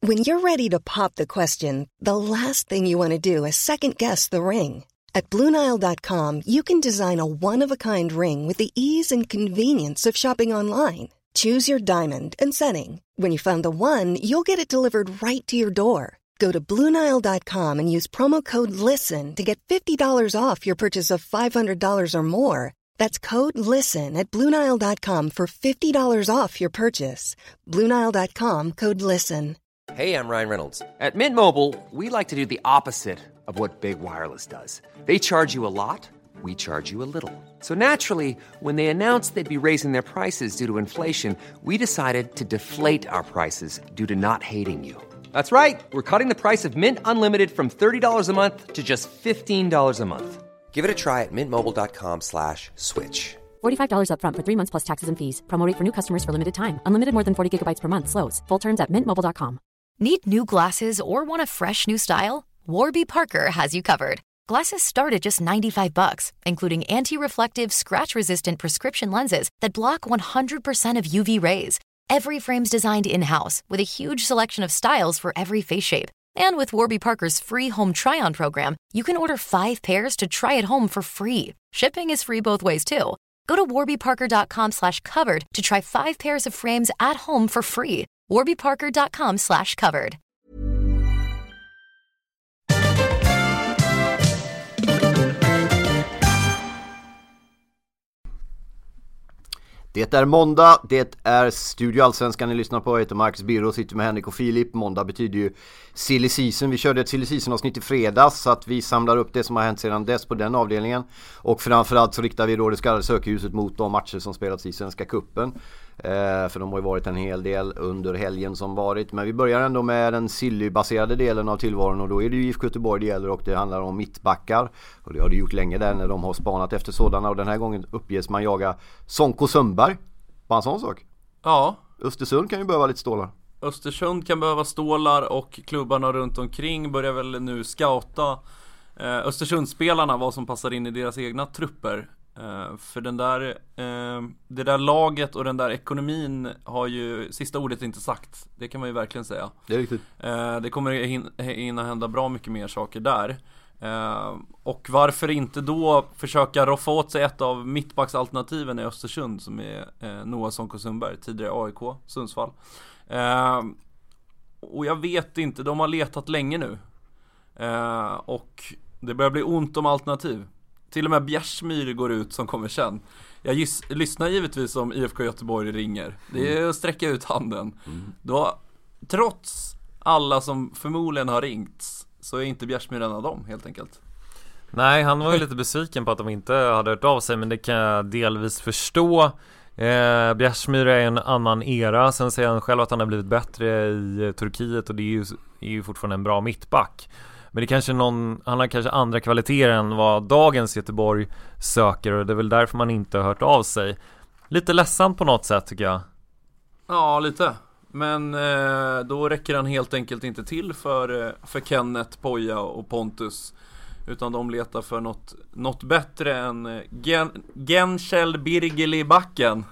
When you're ready to pop the question, the last thing you want to do is second-guess the ring. At BlueNile.com, you can design a one-of-a-kind ring with the ease and convenience of shopping online. Choose your diamond and setting. When you find the one, you'll get it delivered right to your door. Go to BlueNile.com and use promo code LISTEN to get $50 off your purchase of $500 or more. That's code LISTEN at BlueNile.com for $50 off your purchase. BlueNile.com, code LISTEN. Hey, I'm Ryan Reynolds. At Mint Mobile, we like to do the opposite of what Big Wireless does. They charge you a lot, we charge you a little. So naturally, when they announced they'd be raising their prices due to inflation, we decided to deflate our prices due to not hating you. That's right. We're cutting the price of Mint Unlimited from $30 a month to just $15 a month. Give it a try at mintmobile.com/switch. $45 up front for 3 months plus taxes and fees. Promo rate for new customers for limited time. Unlimited more than 40 gigabytes per month slows. Full terms at mintmobile.com. Need new glasses or want a fresh new style? Warby Parker has you covered. Glasses start at just $95, including anti-reflective, scratch-resistant prescription lenses that block 100% of UV rays. Every frame's designed in-house with a huge selection of styles for every face shape. And with Warby Parker's free home try-on program, you can order 5 pairs to try at home for free. Shipping is free both ways, too. Go to warbyparker.com/covered to try 5 pairs of frames at home for free. warbyparker.com/covered. Det är måndag, det är Studio Allsvenskan ni lyssnar på. Jag heter Marcus Birro och sitter med Henrik och Filip. Måndag betyder ju silly season. Vi körde ett silly season-avsnitt i fredags så att vi samlar upp det som har hänt sedan dess på den avdelningen. Och framförallt så riktar vi då det skallade sökljuset mot de matcher som spelats i Svenska Cupen. För de har ju varit en hel del under helgen som varit. Men vi börjar ändå med den silly-baserade delen av tillvaron. Och då är det ju IFK Göteborg det gäller och det handlar om mittbackar. Och det har det gjort länge där när de har spanat efter sådana. Och den här gången uppges man jaga Sonko Sundberg. Bara en sån sak. Ja. Östersund kan ju behöva lite stålar. Östersund kan behöva stålar och klubbarna runt omkring börjar väl nu scouta Östersundsspelarna, vad som passar in i deras egna trupper. För det där laget och den där ekonomin har ju sista ordet inte sagt. Det kan man ju verkligen säga. Det är riktigt. Det kommer hinna hända bra mycket mer saker där. Och varför inte då försöka roffa åt sig ett av mittbacksalternativen i Östersund som är Noah Sonko Sundberg, tidigare AIK, Sundsvall. Och jag vet inte, de har letat länge nu. Och det börjar bli ont om alternativ. Till och med Bjärsmyr går ut som kommer sen. Jag lyssnar givetvis om IFK Göteborg ringer. Det är att sträcka ut handen. Då, trots alla som förmodligen har ringt, så är inte Bjärsmyr en av dem helt enkelt. Nej, han var ju lite besviken på att de inte hade hört av sig, men det kan jag delvis förstå. Bjärsmyr är en annan era. Sen säger han själv att han har blivit bättre i Turkiet och det är ju fortfarande en bra mittback. Men det kanske han har kanske andra kvaliteter än vad dagens Göteborg söker, och det är väl därför man inte har hört av sig. Lite ledsamt på något sätt tycker jag. Ja, lite. Men då räcker han helt enkelt inte till för Kenneth, Poja och Pontus. Utan de letar för något bättre än Genschel Birgeli Backen.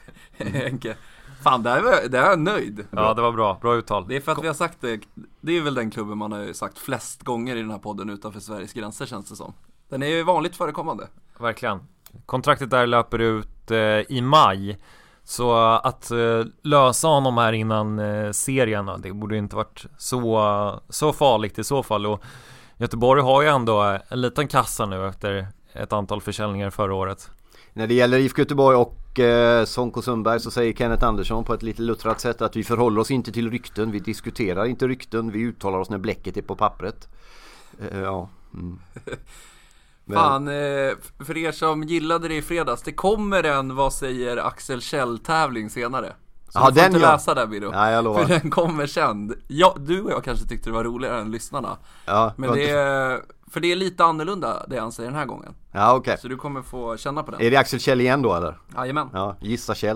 Fan, där är jag nöjd. Ja, det var bra uttal. Det är för att vi har sagt det. Det är väl den klubben man har sagt flest gånger i den här podden utanför Sveriges gränser, känns det som. Den är ju vanligt förekommande. Verkligen. Kontraktet där löper ut i maj. Så att lösa honom här innan serien, det borde inte varit så farligt i så fall. Och Göteborg har ju ändå en liten kassa nu efter ett antal försäljningar förra året. När det gäller IFK Göteborg och Sonko Sundberg så säger Kenneth Andersson på ett lite luttrat sätt att vi förhåller oss inte till rykten, vi diskuterar inte rykten, vi uttalar oss när bläcket är på pappret. Ja. Men... Fan, för er som gillade det i fredags, det kommer en vad säger Axel Kjell-tävling senare. Så du får inte läsa där, Biro. Ja, jag lovar. För den kommer sen. Ja, du och jag kanske tyckte det var roligare än lyssnarna. Ja, men det är lite annorlunda det han säger den här gången. Ja, okej. Så du kommer få känna på den. Är det Axel Kjell igen då, eller? Jajamän. Ja, gissa Kjell.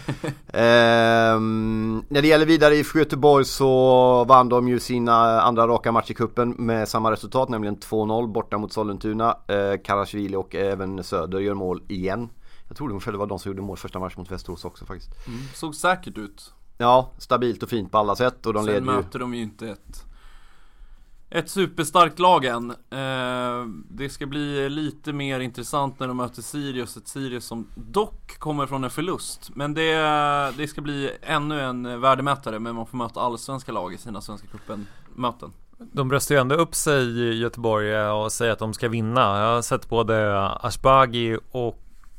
När det gäller vidare i Göteborg så vann de ju sina andra raka match i kuppen med samma resultat, nämligen 2-0 borta mot Sollentuna. Karasjvili och även Söder gör mål igen. Jag tror det var de som gjorde mål första match mot Västerås också faktiskt. Såg säkert ut. Ja, stabilt och fint på alla sätt. Och de sen möter de ju inte ett superstarkt lag än. Det ska bli lite mer intressant när de möter Sirius. Ett Sirius som dock kommer från en förlust. Men det ska bli ännu en värdemätare. Men man får möta allsvenska lag i sina Svenska cupen-möten. De bröstar ju ändå upp sig i Göteborg och säger att de ska vinna. Jag har sett både Ashbagi och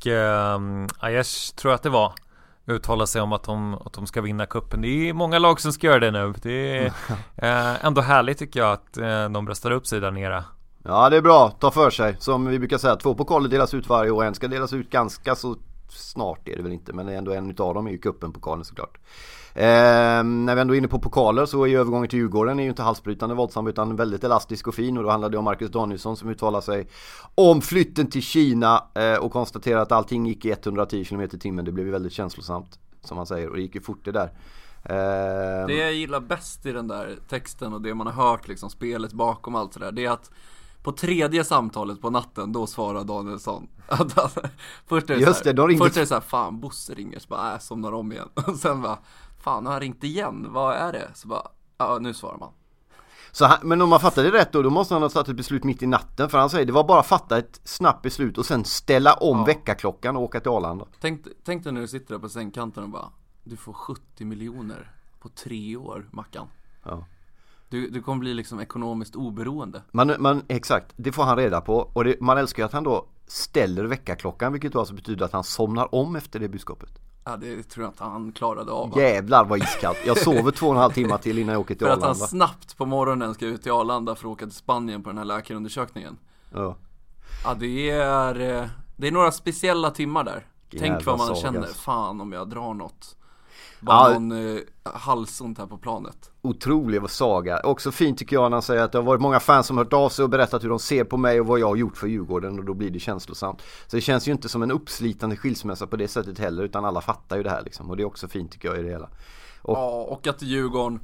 Aiesh, tror jag att det var, uttala sig om att de ska vinna kuppen. Det är många lag som ska göra det nu. Det är ändå härligt tycker jag att de bröstar upp sig där nere. Ja, det är bra. Ta för sig. Som vi brukar säga, 2 pokaler delas ut varje år. En ska delas ut ganska så snart, är det väl inte. Men ändå en utav dem är ju kuppen-pokalen såklart. När vi ändå är inne på pokaler så är övergången till Djurgården är ju inte halsbrytande våldsam utan väldigt elastisk och fin. Och då handlar det om Marcus Danielsson som uttalar sig om flytten till Kina och konstaterar att allting gick i 110 km/h. Det blev ju väldigt känslosamt, som han säger, och det gick ju fort det där. Det jag gillar bäst i den där texten och det man har hört liksom, spelet bakom allt sådär, det är att på 3:e samtalet på natten, då svarar Danielsson. Först är det så här, fan, Bosse ringer, så bara, somnar om igen. Och sen bara, fan, har han ringt igen? Vad är det? Så bara, ja, nu svarar man. Så men om man fattar det rätt då måste han ha satt ett beslut mitt i natten. För han säger, det var bara att fatta ett snabbt beslut och sen ställa om väckarklockan och åka till Arlanda. Tänk dig när du sitter där på sängkanten och bara, du får 70 miljoner på 3 år, Mackan. Ja. Du kommer bli liksom ekonomiskt oberoende. Exakt, det får han reda på. Och man älskar ju att han då ställer väckarklockan, vilket då alltså betyder att han somnar om efter det budskapet. Ja, det tror jag inte han klarade av. Jävlar vad iskallt. Jag sover 2,5 timmar till innan jag åker till Arlanda. För att han snabbt på morgonen ska ut till Arlanda för att åka till Spanien på den här läkarundersökningen. Ja. Ja, det är några speciella timmar där. Tänk vad man känner, fan om jag drar något. Bara någon halsont här på planet. Otrolig saga. Också fint tycker jag när han säger att det har varit många fans som hört av sig och berättat hur de ser på mig och vad jag har gjort för Djurgården, och då blir det känslosamt. Så det känns ju inte som en uppslitande skilsmässa på det sättet heller, utan alla fattar ju det här liksom. Och det är också fint tycker jag i det hela. Och att Djurgården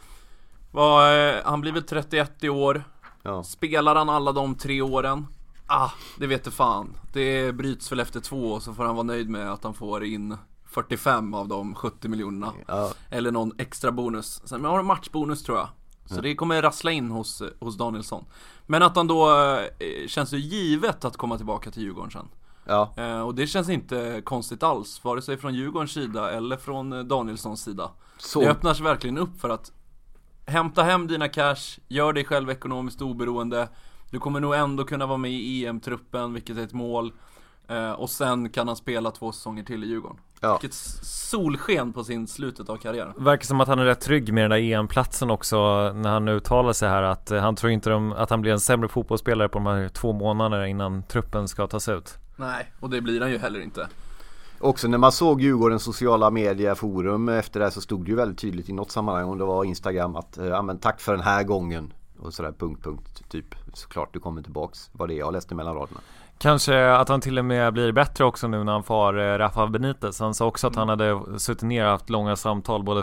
han blir väl 31 i år. Ja. Spelar han alla de 3 åren? Det vet du fan. Det bryts väl efter 2 och så får han vara nöjd med att han får in 45 av de 70 miljonerna. Ja. Eller någon extra bonus. Sen har han matchbonus tror jag. Så det kommer rassla in hos Danielsson. Men att han då känns ju givet att komma tillbaka till Djurgården sen. Ja. Och det känns inte konstigt alls, vare sig från Djurgårdens sida eller från Danielssons sida. Det öppnar sig verkligen upp för att hämta hem dina cash, gör dig själv ekonomiskt oberoende. Du kommer nog ändå kunna vara med i EM-truppen, vilket är ett mål. Och sen kan han spela 2 säsonger till i Djurgården. Ja. Vilket solsken på sin slutet av karriären. Verkar som att han är rätt trygg med den där EM-platsen också, när han uttalar sig här att han tror inte att han blir en sämre fotbollsspelare på de här 2 månaderna innan truppen ska tas ut. Nej, och det blir han ju heller inte. Också när man såg Djurgårdens sociala medieforum efter det, så stod det ju väldigt tydligt i något sammanhang, om det var Instagram, att men tack för den här gången och sådär punkt typ, såklart du kommer tillbaks, vad det är jag läste mellan raderna. Kanske att han till och med blir bättre också nu när han får Rafa Benitez. Han sa också att han hade suttit ner och haft långa samtal både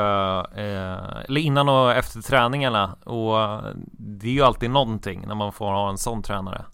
eller innan och efter träningarna. Och det är ju alltid någonting när man får ha en sån tränare.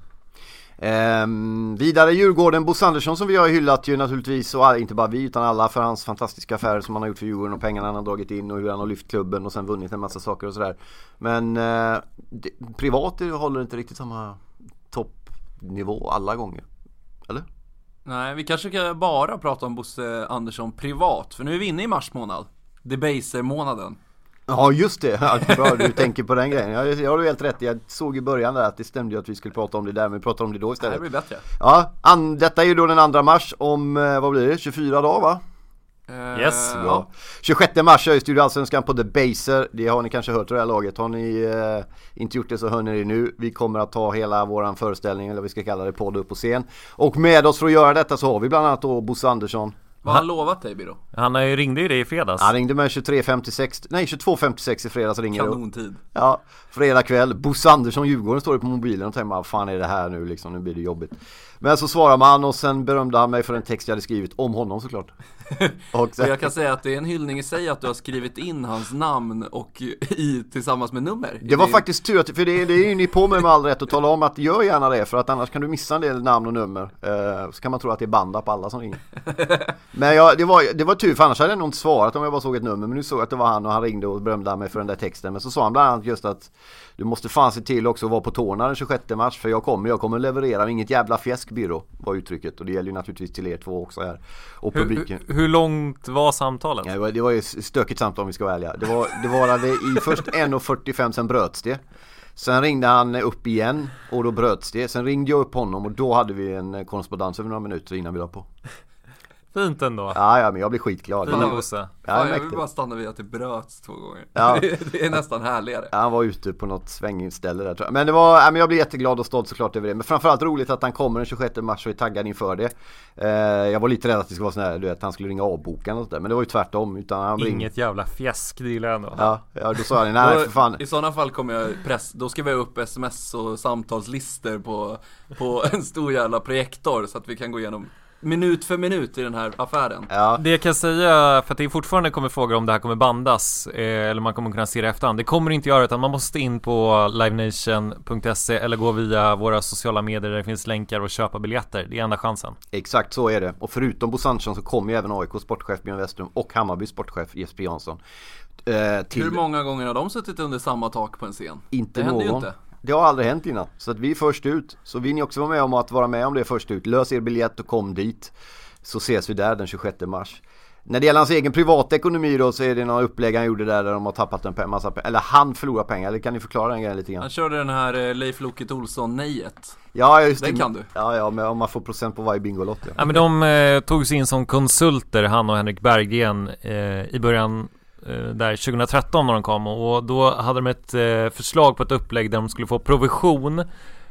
Vidare Djurgården, Bosse Andersson som vi har hyllat ju naturligtvis, och inte bara vi utan alla, för hans fantastiska affärer som han har gjort för Djurgården och pengarna han har dragit in och hur han har lyft klubben och sen vunnit en massa saker och sådär. Men privat håller inte riktigt samma toppnivå alla gånger, eller? Nej, vi kanske kan bara prata om Bosse Andersson privat, för nu är vi inne i mars månad, Debaser-månaden. Ja just det, bra du tänker på den grejen. Jag har ju helt rätt, jag såg i början där att det stämde ju att vi skulle prata om det där, men vi pratar om det då istället. Det blir bättre. Ja, detta är ju då den 2 mars om, vad blir det, 24 dagar va? Yes, ja. 26 mars är ju Studio Allsvenskan på Debaser. Det har ni kanske hört det här laget. Har ni inte gjort det så hör ni det nu. Vi kommer att ta hela våran föreställning, eller vad vi ska kalla det, podd upp på scen. Och med oss för att göra detta så har vi bland annat då Bosse Andersson. Vad har han lovat dig, Biro? Han ringde ju dig i fredags. Han ringde med 22.56 i fredags ringer. Kanontid. Ja, fredag kväll. Bosse Andersson, Djurgården står det på mobilen och tänker, vad fan är det här nu liksom, nu blir det jobbigt. Men så svarar man och sen berömde han mig för en text jag hade skrivit om honom såklart. Och Så jag kan säga att det är en hyllning i sig att du har skrivit in hans namn och tillsammans med nummer. Det var faktiskt tur, för det är ju ni på mig med all rätt att tala om att gör gärna det, för att annars kan du missa en del namn och nummer. Så kan man tro att det är banda på alla som ringer. Men det var tur, för annars hade jag nog inte svarat om jag bara såg ett nummer. Men nu såg jag att det var han och han ringde och berömde mig för den där texten. Men så sa han bland annat just att du måste fan se till också att vara på tårna den 26 mars, för jag kommer leverera inget jävla fjäskbyrå, var uttrycket. Och det gäller ju naturligtvis till er två också här. Och publiken. Hur långt var samtalet? Ja, det var ju stökigt samtal om vi ska vara ärliga. Det var i först 1:45, sen bröts det. Sen ringde han upp igen och då bröts det. Sen ringde jag upp honom och då hade vi en korrespondens över några minuter innan vi la på. Fint ändå. Ja, men jag blir skitglad. Fina Bosse. Ja, jag vill bara stanna vid att det bröts 2 gånger. Ja. Det är nästan härligare. Ja, han var ute på något svängställe där, tror jag. Men jag blir jätteglad och stolt såklart över det. Men framförallt roligt att han kommer den 26 mars och är taggad inför det. Jag var lite rädd att det skulle vara sån här, du vet, han skulle ringa avbokan och sådär. Men det var ju tvärtom. Utan han Inget jävla fjäsk, det gillar jag ändå. Ja, då sa jag nej för fan. I sådana fall kommer jag då ska vi ha upp sms och samtalslister på en stor jävla projektor så att vi kan gå igenom minut för minut i den här affären. Ja. Det jag kan säga, för att det fortfarande kommer fråga om det här kommer bandas eller man kommer kunna se det efterhand. Det kommer inte göra, utan man måste in på livenation.se eller gå via våra sociala medier där det finns länkar och köpa biljetter. Det är enda chansen. Exakt så är det. Och förutom Bo Sandsson så kommer ju även AIK sportchef Björn Westrum och Hammarby sportchef Jesper Jansson. Hur många gånger har de suttit under samma tak på en scen? Inte det händer någon. Ju inte. Det har aldrig hänt innan. Så att vi är först ut. Så vill ni också vara med om att vara med om det först ut. Lös er biljett och kom dit. Så ses vi där den 26 mars. När det gäller hans egen privata ekonomi då, så är det några upplägg han gjorde där de har tappat en massa pengar. Eller han förlorar pengar. Eller kan ni förklara den grejen lite grann? Han körde den här Leif Loket Olsson-nejet. Ja, just den det. Kan du. Ja, men om man får procent på varje bingolott. Ja. Ja, men de tog sig in som konsulter, han och Henrik Berggren, i början där 2013 när de kom, och då hade de ett förslag på ett upplägg där de skulle få provision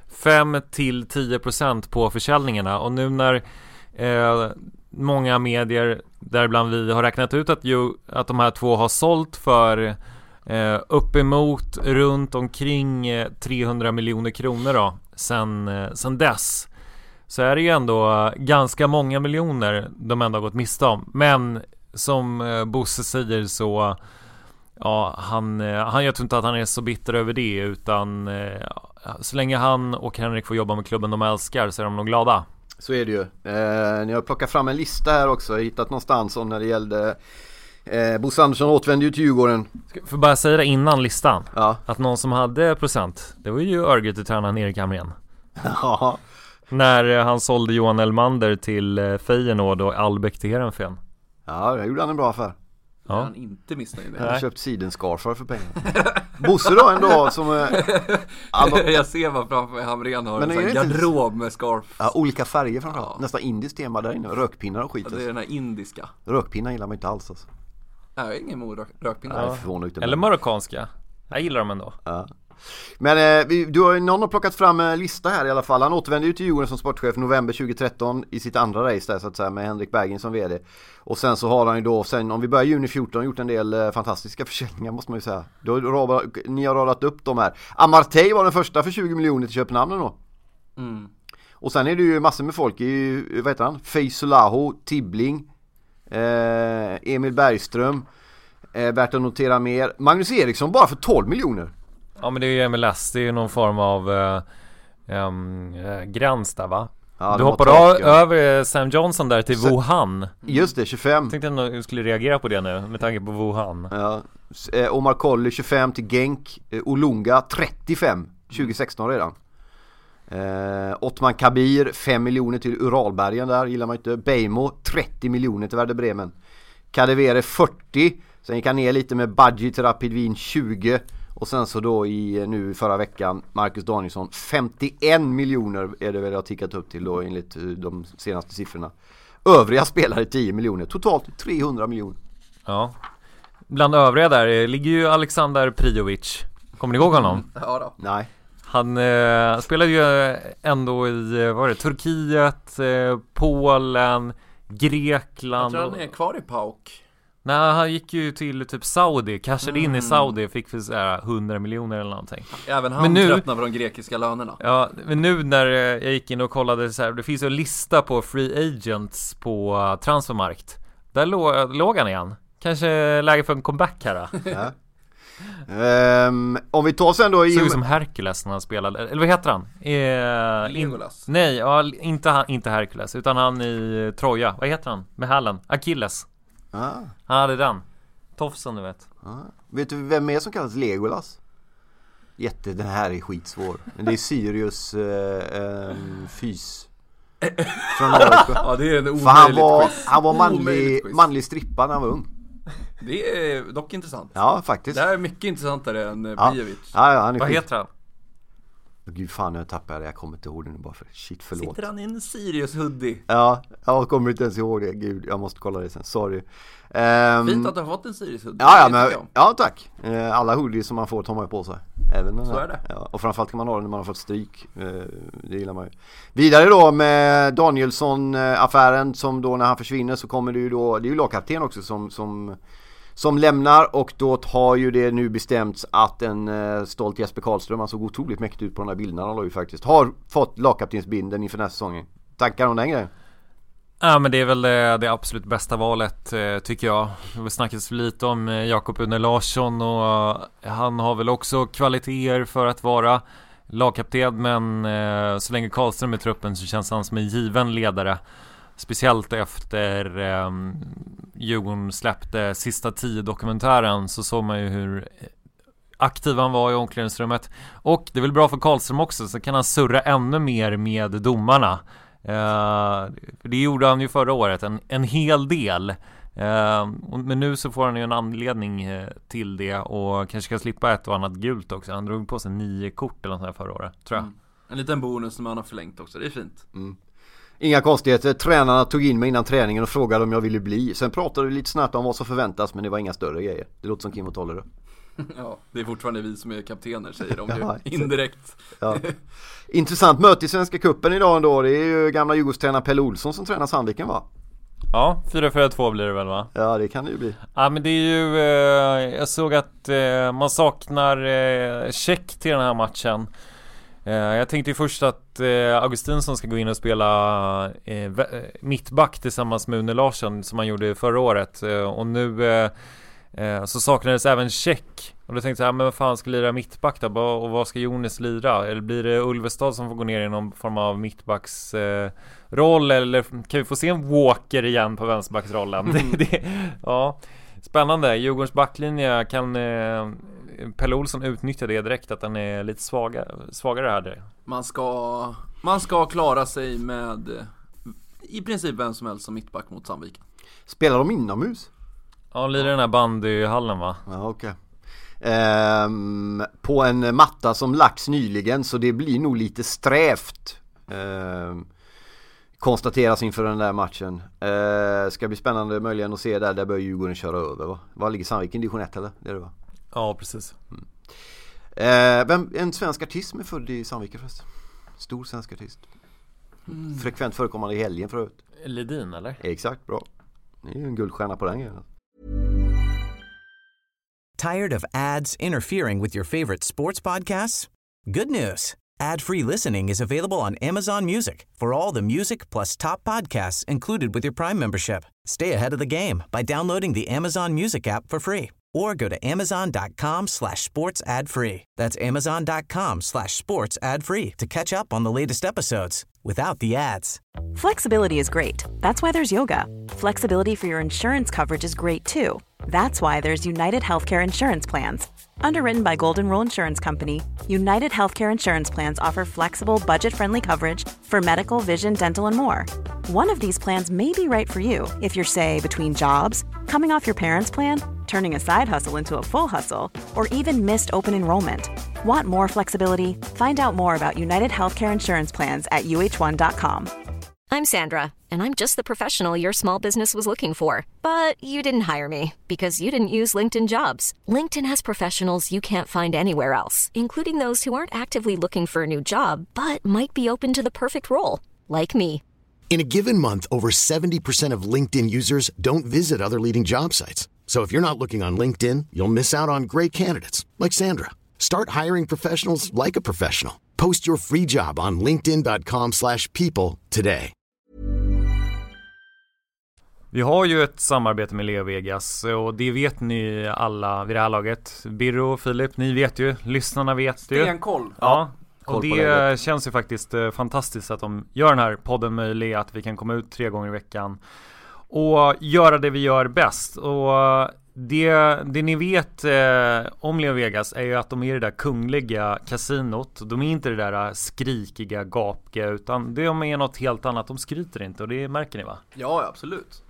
5-10% på försäljningarna. Och nu när många medier, däribland vi, har räknat ut att de här två har sålt för uppemot runt omkring 300 miljoner kronor då, sen dess, så är det ju ändå ganska många miljoner de ändå har gått miste om. Men som Bosse säger så han jag tror inte att han är så bitter över det, utan så länge han och Henrik får jobba med klubben de älskar så är de nog glada. Så är det ju. Ni har plockat fram en lista här också, hittat någonstans om när det gällde Bo Sandsson återvände ju till Djurgården. För bara säga det innan listan, ja. Att någon som hade procent, det var ju Örgryte-tränaren Erik Hamrén. Ja. När han sålde Johan Elmander till Feyenoord och Albeck till Heerenveen. Ja, det gjorde han en bra affär. Ja. Han inte missnöjd med. Han har köpt sidenscarfar för pengar. Bosse då ändå som jag ser vad framför mig Hamrén har en inte garderob med scarf. Ja, olika färger framförallt. Ja. Nästan indiskt tema där inne. Rökpinnar och skit. Ja, det är den här indiska. Rökpinnar gillar man inte alls alltså. Jag har ingen emot rökpinnar. Ja. Eller marockanska. Jag gillar dem ändå. Ja. Men någon har plockat fram en lista här i alla fall. Han återvände ju till Djurgården som sportchef november 2013 i sitt andra race där, så att säga, med Henrik Berggren som vd. Och sen så har han ju då, sen om vi börjar juni 14, gjort en del fantastiska försäljningar, måste man ju säga. Ni har radat upp de här. Amartey var den första för 20 miljoner till Köpenhamn då. Mm. Och sen är det ju massor med folk i, vad heter han? Feisolaho, Tibbling, Emil Bergström, värt att notera mer. Magnus Eriksson bara för 12 miljoner. Ja, men det är ju MLS, det är ju någon form av gräns där, va? Ja, du hoppade över Sam Johnson där till Wuhan. Just det, 25. Jag tänkte att du skulle reagera på det nu med tanke på Wuhan. Ja. Omar Colley 25 till Genk. Olunga 35 2016 redan. Ottman Kabir 5 miljoner till Uralbergen där, gillar man inte. Beijmo 30 miljoner till Werder Bremen. Kadewere 40. Sen gick han ner lite med Badji till Rapid Wien 20. Och sen så då nu förra veckan Marcus Danielsson 51 miljoner är det väl jag tickat upp till då enligt de senaste siffrorna. Övriga spelare 10 miljoner. Totalt 300 miljoner. Ja. Bland övriga där ligger ju Alexander Prijovic. Kommer ni ihåg honom? Ja då. Nej. Han spelade ju ändå i Turkiet, Polen, Grekland. Jag tror han är kvar i PAOK. Nej, han gick ju till typ Saudi, cashade in i Saudi, fick för så här 100 miljoner eller någonting. Även han tröttnar på de grekiska lönerna. Ja, men nu när jag gick in och kollade så här, det finns ju en lista på free agents på Transfermarkt. Där låg han igen. Kanske läge för en comeback här då. Ja. Om vi tar sen då såg ut som Hercules när han spelade. Eller vad heter han? Legolas. Nej, ja, inte Hercules, utan han i Troja. Vad heter han? Med hälen? Achilles. Han hade den. Tofsen, du vet. Vet du vem är som kallas Legolas? Den här är skitsvår. Men det är Sirius fys. Från ja, det är en omöjligt han var manlig strippa när han var ung. Det är dock intressant. Ja, faktiskt. Det här är mycket intressantare än Bijevic. Ja, vad heter han? Gud fan, jag tappade det. Jag kommer inte ihåg det nu bara för shit, förlåt. Sitter han i en Sirius hoodie? Ja, jag kommer inte ens ihåg det. Gud, jag måste kolla det sen. Sorry. Fint att du har fått en Sirius hoodie. Ja, tack. Alla hoodies som man får tar man på sig. Även så är det. Ja, och framförallt kan man ha det när man har fått stryk. Det gillar man ju. Vidare då med Danielsson-affären, som då när han försvinner så kommer det ju då, det är ju lagkapten också som lämnar, och då har ju det nu bestämts att en stolt Jesper Karlström, han såg otroligt mäktigt ut på de här bilderna, han har ju faktiskt fått lagkaptensbindeln inför nästa säsongen. Tankar om den grejen? Ja, men det är väl det absolut bästa valet, tycker jag. Det snackas lite om Jakob Une Larsson, och han har väl också kvaliteter för att vara lagkapten, men så länge Karlström är i truppen så känns han som en given ledare. Speciellt efter Djurgården släppte sista 10-dokumentären, så såg man ju hur aktiv han var i omklädningsrummet. Och det är väl bra för Karlström också, så kan han surra ännu mer med domarna. Det gjorde han ju förra året en hel del. Men nu så får han ju en anledning till det, och kanske ska slippa ett och annat gult också. Han drog på sig 9 kort eller något här förra året, tror jag. En liten bonus som han har förlängt också, det är fint. Inga konstigheter, tränarna tog in mig innan träningen och frågade om jag ville bli. Sen pratade vi lite snabbt om vad som förväntas, men det var inga större grejer. Det låter som Kim och Tolle då. Ja, det är fortfarande vi som är kaptener, säger de ju indirekt. Ja. Intressant möte i Svenska Cupen idag ändå. Det är ju gamla Djurgårdstränare Pelle Olsson som tränar Sandviken, va? Ja, 4-4-2 blir det väl, va? Ja, det kan det ju bli. Ja, men det är ju jag såg att man saknar check till den här matchen. Jag tänkte ju först att Augustinsson ska gå in och spela mittback tillsammans med Une Larsson, som han gjorde förra året, och nu så saknades även check. Och då tänkte jag, men vad fan ska lira mittback då? Och vad ska Jonas lira? Eller blir det Ulvestad som får gå ner i någon form av mittbacks roll? Eller kan vi få se en Walker igen på vänsterbacksrollen? Ja, spännande. Djurgårdens backlinje, kan Pelle Olsson utnyttja det direkt, att den är lite svagare här? Man ska klara sig med i princip vem som helst som mittback mot Sandviken. Spelar de inomhus? Ja, lirar den här bandyhallen, va? Ja, okej. På en matta som lagts nyligen, så det blir nog lite strävt. Konstateras inför den där matchen. Ska bli spännande möjligen att se där bör Djurgården köra över, va? Var ligger Sandviken? Division 1 eller? Det är det, va? Ja, precis. En svensk artist är född i Sandviken förresten. Stor svensk artist. Frekvent förekommande i helgen förut. Ledin, eller? Exakt, bra. Det är ju en guldstjärna på den grejen. Tired of ads interfering with your favorite sports podcasts? Good news. Ad-free listening is available on Amazon Music for all the music plus top podcasts included with your Prime membership. Stay ahead of the game by downloading the Amazon Music app for free, or go to amazon.com/sports ad free. That's amazon.com/sports ad free to catch up on the latest episodes without the ads. Flexibility is great. That's why there's yoga. Flexibility for your insurance coverage is great too. That's why there's United Healthcare Insurance Plans. Underwritten by Golden Rule Insurance Company, United Healthcare Insurance Plans offer flexible, budget-friendly coverage for medical, vision, dental, and more. One of these plans may be right for you if you're, say, between jobs, coming off your parents' plan, turning a side hustle into a full hustle, or even missed open enrollment. Want more flexibility? Find out more about United Healthcare Insurance Plans at uh1.com. I'm Sandra, and I'm just the professional your small business was looking for. But you didn't hire me because you didn't use LinkedIn Jobs. LinkedIn has professionals you can't find anywhere else, including those who aren't actively looking for a new job, but might be open to the perfect role, like me. In a given month, over 70% of LinkedIn users don't visit other leading job sites. So if you're not looking on LinkedIn, you'll miss out on great candidates like Sandra. Start hiring professionals like a professional. Post your free job on linkedin.com/people today. Vi har ju ett samarbete med LeoVegas och det vet ni alla vid det här laget. Birro och Filip, ni vet ju, lyssnarna vet ju. Stenkoll. Ja, och det känns ju faktiskt fantastiskt att de gör den här podden möjlig, att vi kan komma ut 3 gånger i veckan och göra det vi gör bäst. Och det ni vet om LeoVegas är ju att de är det där kungliga kasinot. De är inte det där skrikiga, gapiga, utan de är något helt annat. De skryter inte och det märker ni, va? Ja, absolut.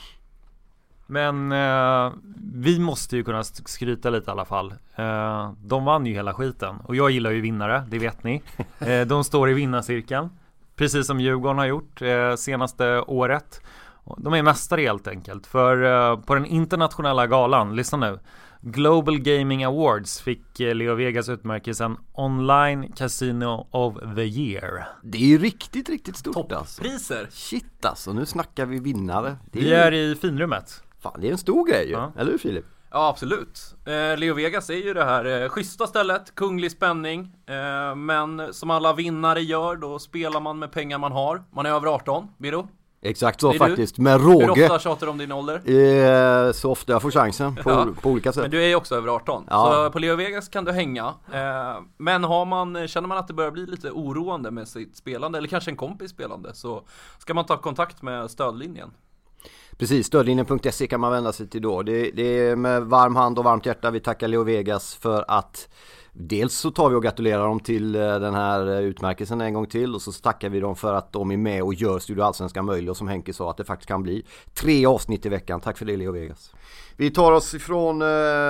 Men vi måste ju kunna skryta lite i alla fall. De vann ju hela skiten. Och jag gillar ju vinnare, det vet ni. De står i vinnarcirkeln, precis som Djurgården har gjort senaste året. De är mästare helt enkelt. För på den internationella galan, lyssna nu, Global Gaming Awards fick LeoVegas utmärkelsen Online Casino of the Year. Det är ju riktigt stort. Toppriser. Alltså. Shit alltså, nu snackar vi vinnare. Vi är i finrummet. Fan, det är en stor grej ju. Ja. Eller hur, Filip? Ja, absolut. LeoVegas är ju det här schyssta stället, kunglig spänning. Men som alla vinnare gör, då spelar man med pengar man har. Man är över 18, Biro. Exakt så faktiskt, med råge. Hur ofta tjatar du om din ålder? Så ofta jag får chansen på olika sätt. Men du är ju också över 18, så på LeoVegas kan du hänga. Men känner man att det börjar bli lite oroande med sitt spelande, eller kanske en kompis spelande, så ska man ta kontakt med stödlinjen. Precis, stödlinjen.se kan man vända sig till då. Det är med varm hand och varmt hjärta vi tackar LeoVegas för att dels så tar vi och gratulerar dem till den här utmärkelsen en gång till, och så tackar vi dem för att de är med och gör Studio Allsvenskan möjlig, och som Henke sa att det faktiskt kan bli 3 avsnitt i veckan. Tack för det, LeoVegas. Vi tar oss ifrån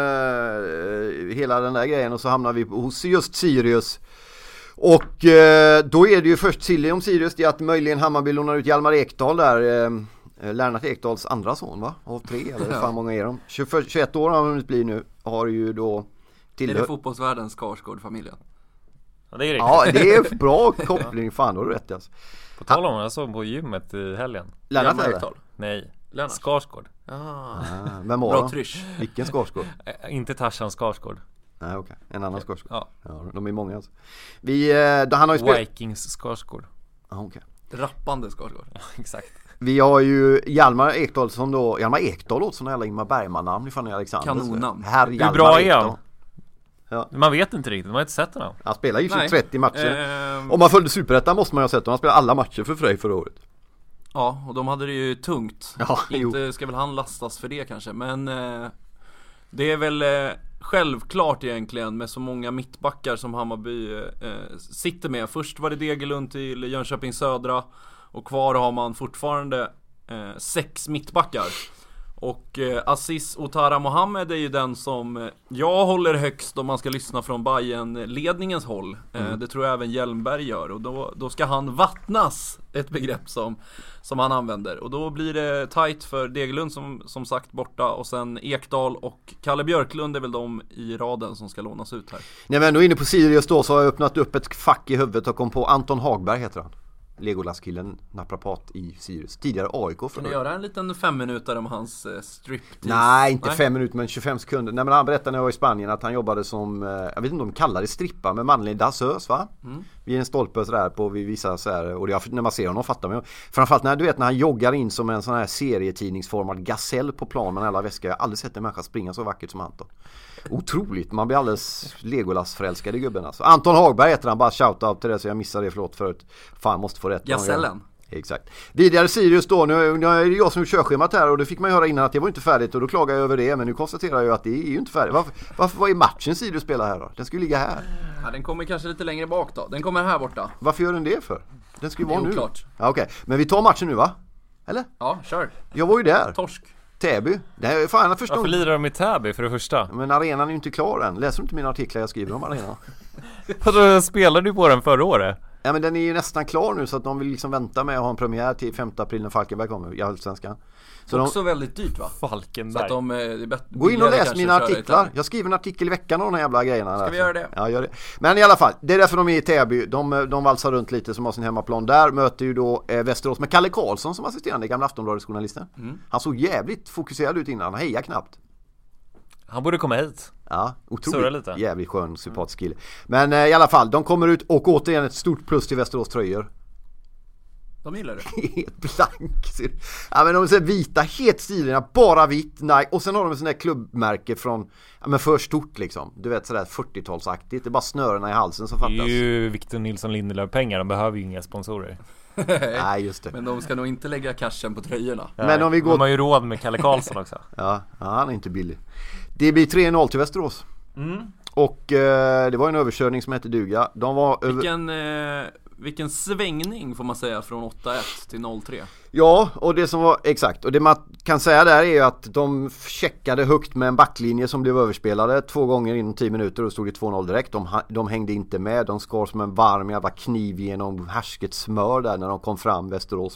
hela den där grejen och så hamnar vi hos just Sirius. Och då är det ju först silly om Sirius, det är att möjligen Hammarby lånar ut Hjalmar Ekdal där. Lennart Ekdals andra son, va? Av 3 eller hur fan många är de? 21 år har han hunnit bli nu. Har ju då Är det fotbollsvärldens Skarsgård-familjen? Ja, det är riktigt. Ja, det är bra koppling. Fan, då har du rätt alltså. På tal om, jag såg på gymmet i helgen. Lennart Ekdal? Nej, Lennart Skarsgård. Vem var bra de? trysch. Vilken Skarsgård? Inte Tarzan Skarsgård. Nej, okej. En annan Skarsgård. Ja. De är många alltså. Han har ju Vikings Skarsgård. Okej. Rappande Skarsgård. Ja, exakt. Vi har ju Hjalmar Ekdal som då... Hjalmar Ekdal låter som en jävla Ingmar Bergman-namn ifrån Alexander. Kanonnamn. Hur bra är han? Ja. Man vet inte riktigt, man har inte sett honom. Han spelar ju 30 matcher. Om man följde Superettan måste man ju ha sett honom. Han spelar alla matcher för Frej förra året. Ja, och de hade det ju tungt. Ja, inte ska väl han lastas för det kanske. Men det är väl självklart egentligen med så många mittbackar som Hammarby sitter med. Först var det Degerlund till Jönköping Södra. Och kvar har man fortfarande 6 mittbackar. Och Aziz Otara Mohamed är ju den som jag håller högst om man ska lyssna från Bayern-ledningens håll. Det tror jag även Hjelmberg gör. Och då ska han vattnas, ett begrepp som han använder. Och då blir det tight för Degerlund som sagt borta. Och sen Ekdal och Kalle Björklund är väl de i raden som ska lånas ut här. När vi ändå är inne på Sirius då, så har jag öppnat upp ett fack i huvudet och kom på Anton Hagberg heter han. Legolas-killen, naprapat i Sirius. Tidigare AIK. Kan du göra en liten 5 minuter om hans striptease? Nej, inte 5 minuter men 25 sekunder. Nej, men han berättade när jag var i Spanien att han jobbade som, jag vet inte om de kallar det strippa, med manlig dansös, va? Vid en stolpe sådär på vid vissa sådär, och det, när man ser honom fattar man. Framförallt när han joggar in som en sån här serietidningsformad gasell på plan med alla väskor. Jag har aldrig sett en människa springa så vackert som Anton. Otroligt, man blir alldeles Legolas-förälskad i gubben alltså. Anton Hagberg heter han, bara shoutout till det så jag missade det, förlåt förut. Fan, måste få rätt. Gasellen. Exakt. Vidare Sirius då, nu är det jag som körschemat här och det fick man höra innan att det var inte färdigt och då klagar jag över det, men nu konstaterar jag att det är ju inte färdigt. Vad är matchen Sirius spelar här då? Den skulle ligga här. Ja, den kommer kanske lite längre bak då. Den kommer här borta. Varför gör den det för? Den ska ju vara nu. Oklart. Ja, okej. Men vi tar matchen nu, va? Eller? Ja, kör. Jag var ju där. Torsk. Täby. Det är fan förstås. Varför lirar de i Täby för det första? Men arenan är ju inte klar än. Läser du inte mina artiklar jag skriver om arenan? Då spelade du på den förra året? Ja, men den är ju nästan klar nu så att de vill liksom vänta med att ha en premiär till 5 april när Falkenberg kommer i Allsvenskan. Så också väldigt dyrt, va? Falkenberg. Så att de är gå in och läs mina artiklar. Jag skriver en artikel i veckan om de här jävla grejerna. Ska vi göra det? Ja, gör det. Men i alla fall, det är därför de är i Täby. De valsar runt lite som har sin hemmaplan där. Möter ju då Västerås med Kalle Karlsson som assisterande, gamla Aftonbladets journalisten. Han såg jävligt fokuserad ut innan, han hejar knappt. Han borde komma hit. Ja, Surra lite. otroligt jävligt skön sympatisk kille. Men i alla fall, de kommer ut och återigen ett stort plus till Västerås tröjor. De gillar det. Helt blank. Ja, men de är så vita, helt stilarna, bara vitt, Nike. Och sen har de en sån där klubbmärke från, ja men för stort liksom. Du vet sådär 40-talsaktigt. Det är bara snörena i halsen som fattas. Det är ju Victor Nilsson Lindelöf pengar, de behöver ju inga sponsorer. Nej, just det. Men de ska nog inte lägga cashen på tröjorna. Men om vi går... De har ju råd med Kalle Karlsson också. ja, han är inte billig. Det blir 3-0 till Västerås. Och det var en överkörning som hette duga. De var vilken svängning får man säga från 8-1 till 0-3. Ja, och det som var exakt. Och det man kan säga där är ju att de checkade högt med en backlinje som blev överspelade 2 gånger inom 10 minuter och stod det 2-0 direkt. De hängde inte med. De skar som en varm jävla kniv genom härsket smör där när de kom fram Västerås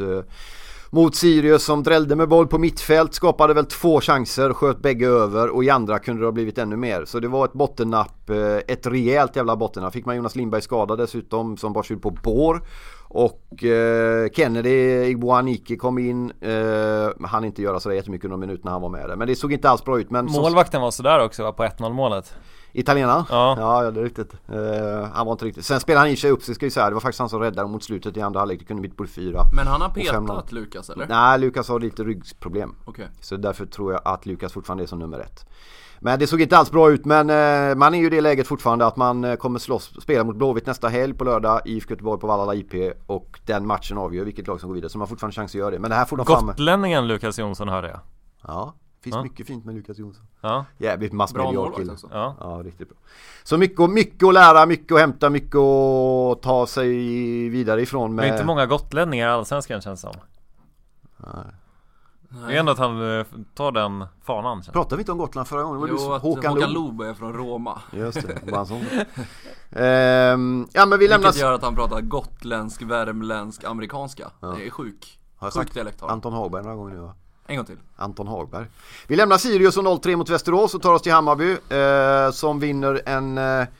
mot Sirius som drällde med boll på mittfält, skapade väl 2 chanser, sköt bägge över och i andra kunde det ha blivit ännu mer. Så det var ett bottennapp, ett rejält jävla bottennapp. Fick man Jonas Lindberg skadad dessutom som bara skjut på bår. Och Kennedy Igboanike kom in, han inte göra så jättemycket under minuter när han var med där. Men det såg inte alls bra ut. Men målvakten var sådär också på 1-0 målet. Italienaren? Ja, det är riktigt. Han var inte riktigt. Sen spelade han i sig upp sig, ska vi säga. Det var faktiskt han som räddade mot slutet i andra halvlek. Det kunde blivit på 4. Men han har petat Lukas, eller? Nej, Lukas har lite ryggproblem. Okay. Så därför tror jag att Lukas fortfarande är som nummer 1. Men det såg inte alls bra ut. Men man är ju i det läget fortfarande att man kommer spela mot Blåvitt nästa helg på lördag i IFK Göteborg på Vallala IP. Och den matchen avgör vilket lag som går vidare. Så man har fortfarande chans att göra det. Men det här får de fram. Gotlänningen Lukas Jonsson hörde jag. Ja. Finns mycket fint med Lukas Jonsson. Ja. Jävligt massmedial kille. Ja, riktigt bra. Så mycket att lära, mycket att hämta, mycket att ta sig vidare ifrån med... Det är inte många gotlänningar i Allsvenskan känns som. Nej. Det är ändå att han tar den fanan. Pratade vi inte om Gotland förra gången? Jo, att Håkan Loob är från Roma. Just det, bara sån. Ja, men vi lämnar... Vilket gör att han pratar gotländsk, värmländsk, amerikanska. Det är sjuk. Har jag sjuk sagt dialekt. Anton Hagberg några gånger nu, va? En gång till. Anton Hagberg. Vi lämnar Sirius och 0-3 mot Västerås och tar oss till Hammarby som vinner en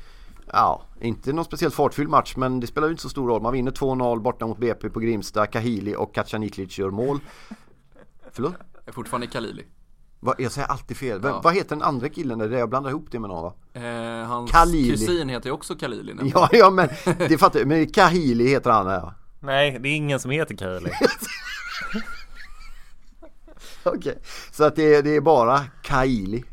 inte någon speciellt fartfylld match, men det spelar ju inte så stor roll. Man vinner 2-0 borta mot BP på Grimsta. Kahili och Kacaniklic gör mål. Förlåt? Jag är fortfarande Kalili. Jag säger alltid fel. Vad heter den andra killen där? Jag blandar ihop det med någon, va? Hans Kalili. kusin heter ju också Kalili. Ja, men det fattar jag. Men Kahili heter han, ja. Nej, det är ingen som heter Kahili. Okej, så att det är bara Kahili.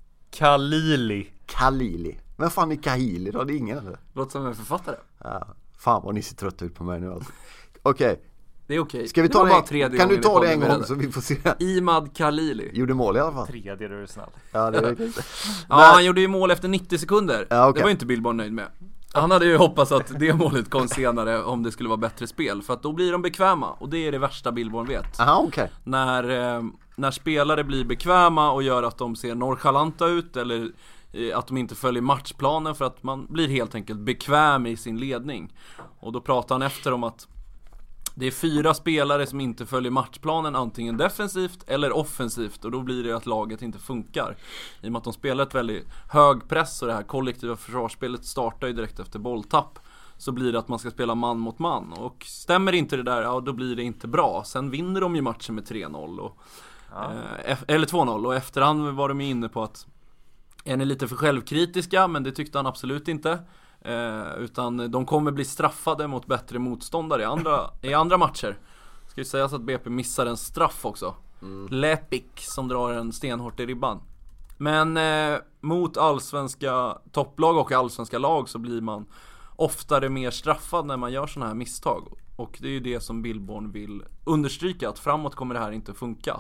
Kalili. Men fan är Kahili då? Det är ingen eller? Låter som en författare. Ja, fan vad ni ser trött ut på mig nu alltså. Okej. Det är okej. Ska vi ta det? Kan du ta det en gång så vi får se? Imad Khalili gjorde mål i alla fall. 3D, är du snäll. Ja, det är han gjorde ju mål efter 90 sekunder. Ja, okay. Det var ju inte Billborn nöjd med. Han hade ju hoppats att det målet kom senare om det skulle vara bättre spel. För att då blir de bekväma. Och det är det värsta Billborn vet. Aha, okay. När spelare blir bekväma och gör att de ser nonchalanta ut. Eller att de inte följer matchplanen. För att man blir helt enkelt bekväm i sin ledning. Och då pratar han efter om att det är 4 spelare som inte följer matchplanen, antingen defensivt eller offensivt. Och då blir det att laget inte funkar. I och med att de spelar ett väldigt hög press och det här kollektiva försvarsspelet startar ju direkt efter bolltapp. Så blir det att man ska spela man mot man. Och stämmer inte det där, ja då blir det inte bra. Sen vinner de ju matchen med 3-0 eller 2-0. Och efterhand var de inne på att en är lite för självkritiska, men det tyckte han absolut inte. Utan de kommer bli straffade mot bättre motståndare i andra matcher. Ska ju sägas att BP missar en straff också. Lepik som drar en stenhårt i ribban. Men mot allsvenska topplag och allsvenska lag så blir man oftare mer straffad när man gör såna här misstag. Och det är ju det som Billborn vill understryka, att framåt kommer det här inte funka.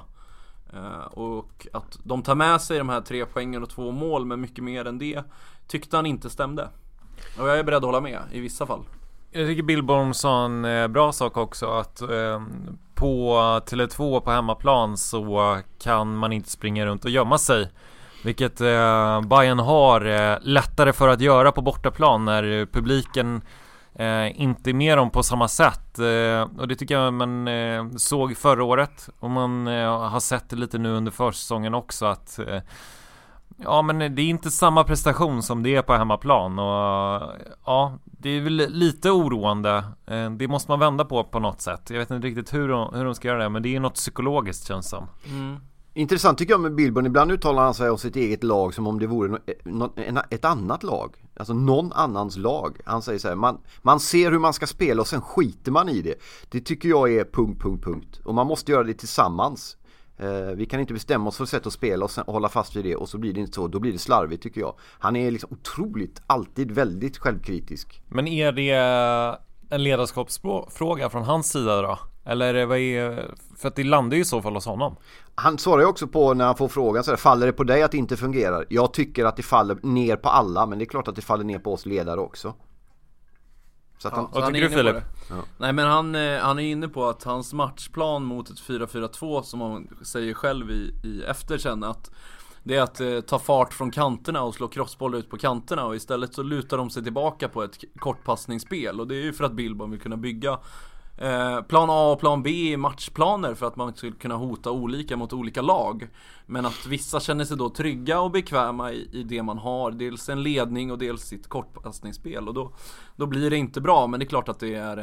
Och att de tar med sig de här 3 poängen och 2 mål, men mycket mer än det tyckte han inte stämde. Och jag är beredd att hålla med i vissa fall. Jag tycker Billborn sa en bra sak också, att på Tele2 på hemmaplan så kan man inte springa runt och gömma sig, vilket Bayern har lättare för att göra på bortaplan när publiken inte är med dem på samma sätt. Och det tycker jag man såg förra året, och man har sett det lite nu under försäsongen också, att ja, men det är inte samma prestation som det är på hemmaplan. Och ja, det är väl lite oroande. Det måste man vända på något sätt. Jag vet inte riktigt hur de ska göra det, men det är något psykologiskt, känns som. Intressant tycker jag med Billborn. Ibland uttalar han sig om sitt eget lag som om det vore ett annat lag. Alltså någon annans lag. Han säger så här, man ser hur man ska spela och sen skiter man i det. Det tycker jag är ... Och man måste göra det tillsammans. Vi kan inte bestämma oss för ett sätt att spela och sen hålla fast vid det, och så blir det inte så. Då blir det slarvigt tycker jag. Han är liksom otroligt, alltid väldigt självkritisk. Men är det en ledarskapsfråga från hans sida då? Eller vad är, för att det landar ju i så fall hos honom. Han svarar ju också på när han får frågan så här, faller det på dig att det inte fungerar? Jag tycker att det faller ner på alla, men det är klart att det faller ner på oss ledare också. Så att ja, vad tycker du, Filip? Ja. Nej, men han är inne på att hans matchplan mot ett 4-4-2, som han säger själv i efter sen, att det är att ta fart från kanterna och slå crossbollar ut på kanterna, och istället så lutar de sig tillbaka på ett kortpassningsspel. Och det är ju för att Billborn vill kunna bygga plan A och plan B i matchplaner för att man skulle kunna hota olika mot olika lag. Men att vissa känner sig då trygga och bekväma i det man har, dels en ledning och dels sitt kortpassningsspel, och då blir det inte bra. Men det är klart att det är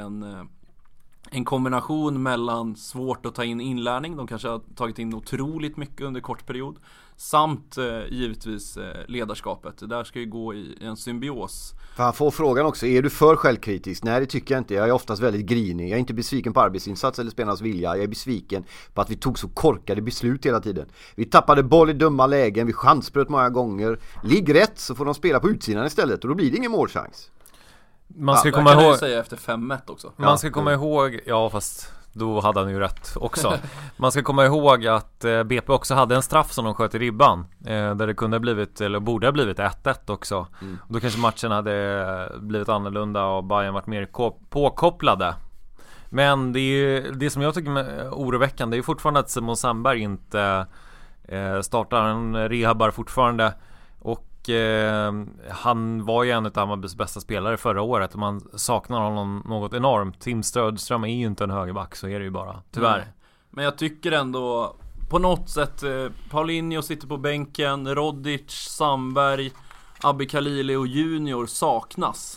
en kombination mellan svårt att ta in inlärning, de kanske har tagit in otroligt mycket under kort period, samt givetvis ledarskapet. Det där ska ju gå i en symbios. För han får frågan också, är du för självkritisk? Nej, det tycker jag inte. Jag är oftast väldigt grinig. Jag är inte besviken på arbetsinsats eller spelarnas vilja. Jag är besviken på att vi tog så korkade beslut hela tiden. Vi tappade boll i dumma lägen, vi chansbröt många gånger. Ligg rätt så får de spela på utsidan istället, och då blir det ingen målchans. Man ska komma ihåg, säga efter 5-1 också. Man ska komma ihåg, ja fast då hade han ju rätt också. Man ska komma ihåg att BP också hade en straff som de sköt i ribban, där det kunde ha blivit, eller borde ha blivit 1-1 också. Och då kanske matchen hade blivit annorlunda och Bayern varit mer påkopplade. Men det som jag tycker är oroväckande är ju fortfarande att Simon Sandberg inte startar. Han rehabbar fortfarande, och han var ju en av Hammarbys bästa spelare förra året, och man saknar honom något enormt. Tim Stödström är ju inte en högerback, så är det ju bara, tyvärr. Nej. Men jag tycker ändå på något sätt Paulinho sitter på bänken, Rodic, Sandberg, Abbe Khalili och Junior saknas.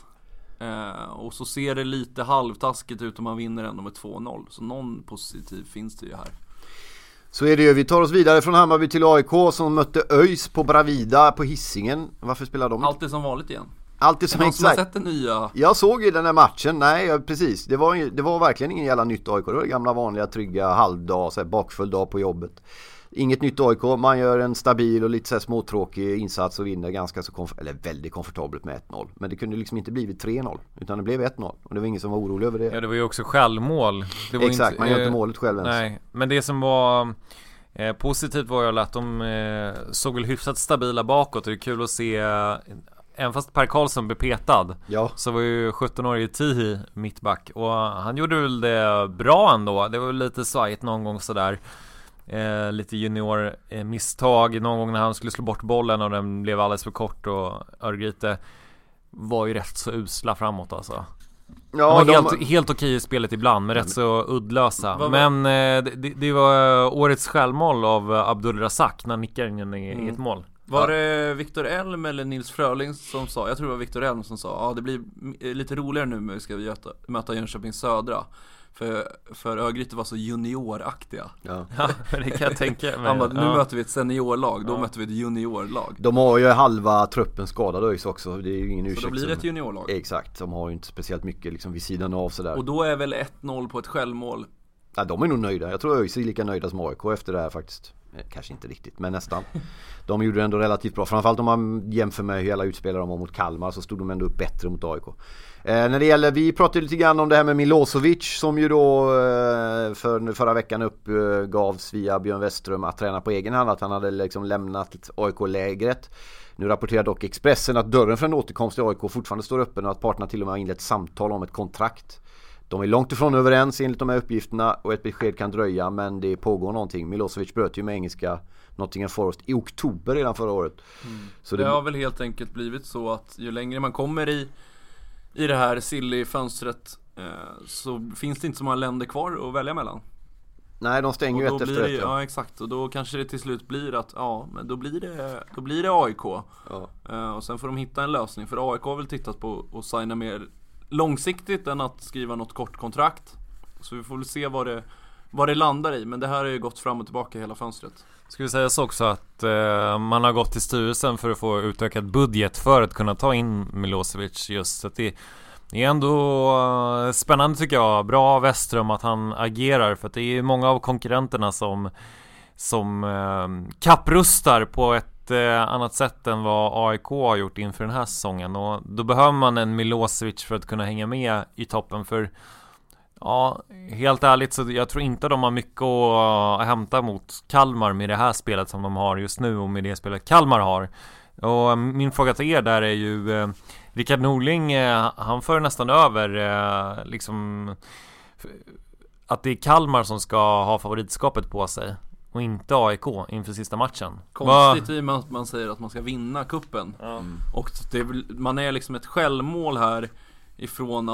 Och så ser det lite halvtaskigt ut om man vinner ändå med 2-0. Så någon positiv finns det ju här. Så är det ju. Vi tar oss vidare från Hammarby till AIK som mötte ÖIS på Bravida på Hisingen. Varför spelar de? Alltid som vanligt igen. Alltid som exakt. Har sett den nya. Jag såg ju den här matchen. Nej, precis. Det var verkligen ingen jävla nytt AIK. Det var det gamla vanliga trygga halvdag, så här bakfull dag på jobbet. Inget nytt AIK. Man gör en stabil och lite så här småtråkig insats och vinner ganska så väldigt komfortabelt med 1-0. Men det kunde liksom inte blivit 3-0, utan det blev 1-0. Och det var ingen som var orolig över det. Ja, det var ju också självmål. Det var exakt, inte, man gör inte målet själv ens. Nej, men det som var positivt var ju att de såg väl hyfsat stabila bakåt. Det är kul att se, även fast Per Karlsson blev petad, så var ju 17-årige Tihi mittback. Och han gjorde väl det bra ändå. Det var lite svajigt någon gång sådär. Lite junior misstag någon gång när han skulle slå bort bollen och den blev alldeles för kort, och Örgryte var ju rätt så usla framåt alltså. Ja, de var helt okej i spelet ibland, men rätt så uddlösa. Men det var årets självmål av Abdul Razak när han nickar in i ett mål. Var det Viktor Elm eller Nils Fröling som sa? Jag tror det var Viktor Elm som sa, det blir lite roligare nu när vi ska möta Jönköping Södra. För Örgryte var så junioraktiga. Ja, det kan jag tänka mig. Han bara, nu möter vi ett seniorlag, då möter vi ett juniorlag. De har ju halva truppen skadade också. Det är ju ingen ursäkt. Så då blir det ett juniorlag. Exakt, de har ju inte speciellt mycket liksom vid sidan av sådär. Och då är väl 1-0 på ett självmål. Ja, de är nog nöjda. Jag tror ÖIS är lika nöjda som AIK efter det här faktiskt. Kanske inte riktigt, men nästan. De gjorde det ändå relativt bra. Framförallt om man jämför med hur alla utspelare de var mot Kalmar, så stod de ändå upp bättre mot AIK. När det gäller, vi pratade lite grann om det här med Milosevic som ju då förra veckan uppgavs via Björn Westström att träna på egen hand, att han hade liksom lämnat AIK-lägret. Nu rapporterar dock Expressen att dörren för en återkomst till AIK fortfarande står öppen och att parterna till och med har inlett samtal om ett kontrakt. De är långt ifrån överens enligt de här uppgifterna och ett besked kan dröja, men det pågår någonting. Milosevic bröt ju med engelska Nottingham Forest i oktober redan förra året. Så det har väl helt enkelt blivit så att ju längre man kommer i det här silly-fönstret så finns det inte så många länder kvar att välja mellan. Nej, de stänger ju ett efter ett. Ja, exakt. Och då kanske det till slut blir att men då blir det AIK. Och sen får de hitta en lösning, för AIK har väl tittat på att signa mer långsiktigt än att skriva något kort kontrakt. Så vi får väl se vad vad det landar i. Men det här har ju gått fram och tillbaka hela fönstret. Ska vi säga så också att man har gått till styrelsen för att få utökad budget för att kunna ta in Milosevic, just så att det är ändå spännande tycker jag. Bra av Westström att han agerar, för att det är många av konkurrenterna som kapprustar på ett annat sätt än vad AIK har gjort inför den här säsongen, och då behöver man en Milosevic för att kunna hänga med i toppen. För ja, helt ärligt så jag tror inte de har mycket att hämta mot Kalmar med det här spelet som de har just nu och med det spelet Kalmar har. Och min fråga till er där är ju Rickard Norling, han för nästan över liksom att det är Kalmar som ska ha favoritskapet på sig och inte AIK inför sista matchen. Konstigt i och med att man säger att man ska vinna kuppen. Och man är liksom ett självmål här ifrån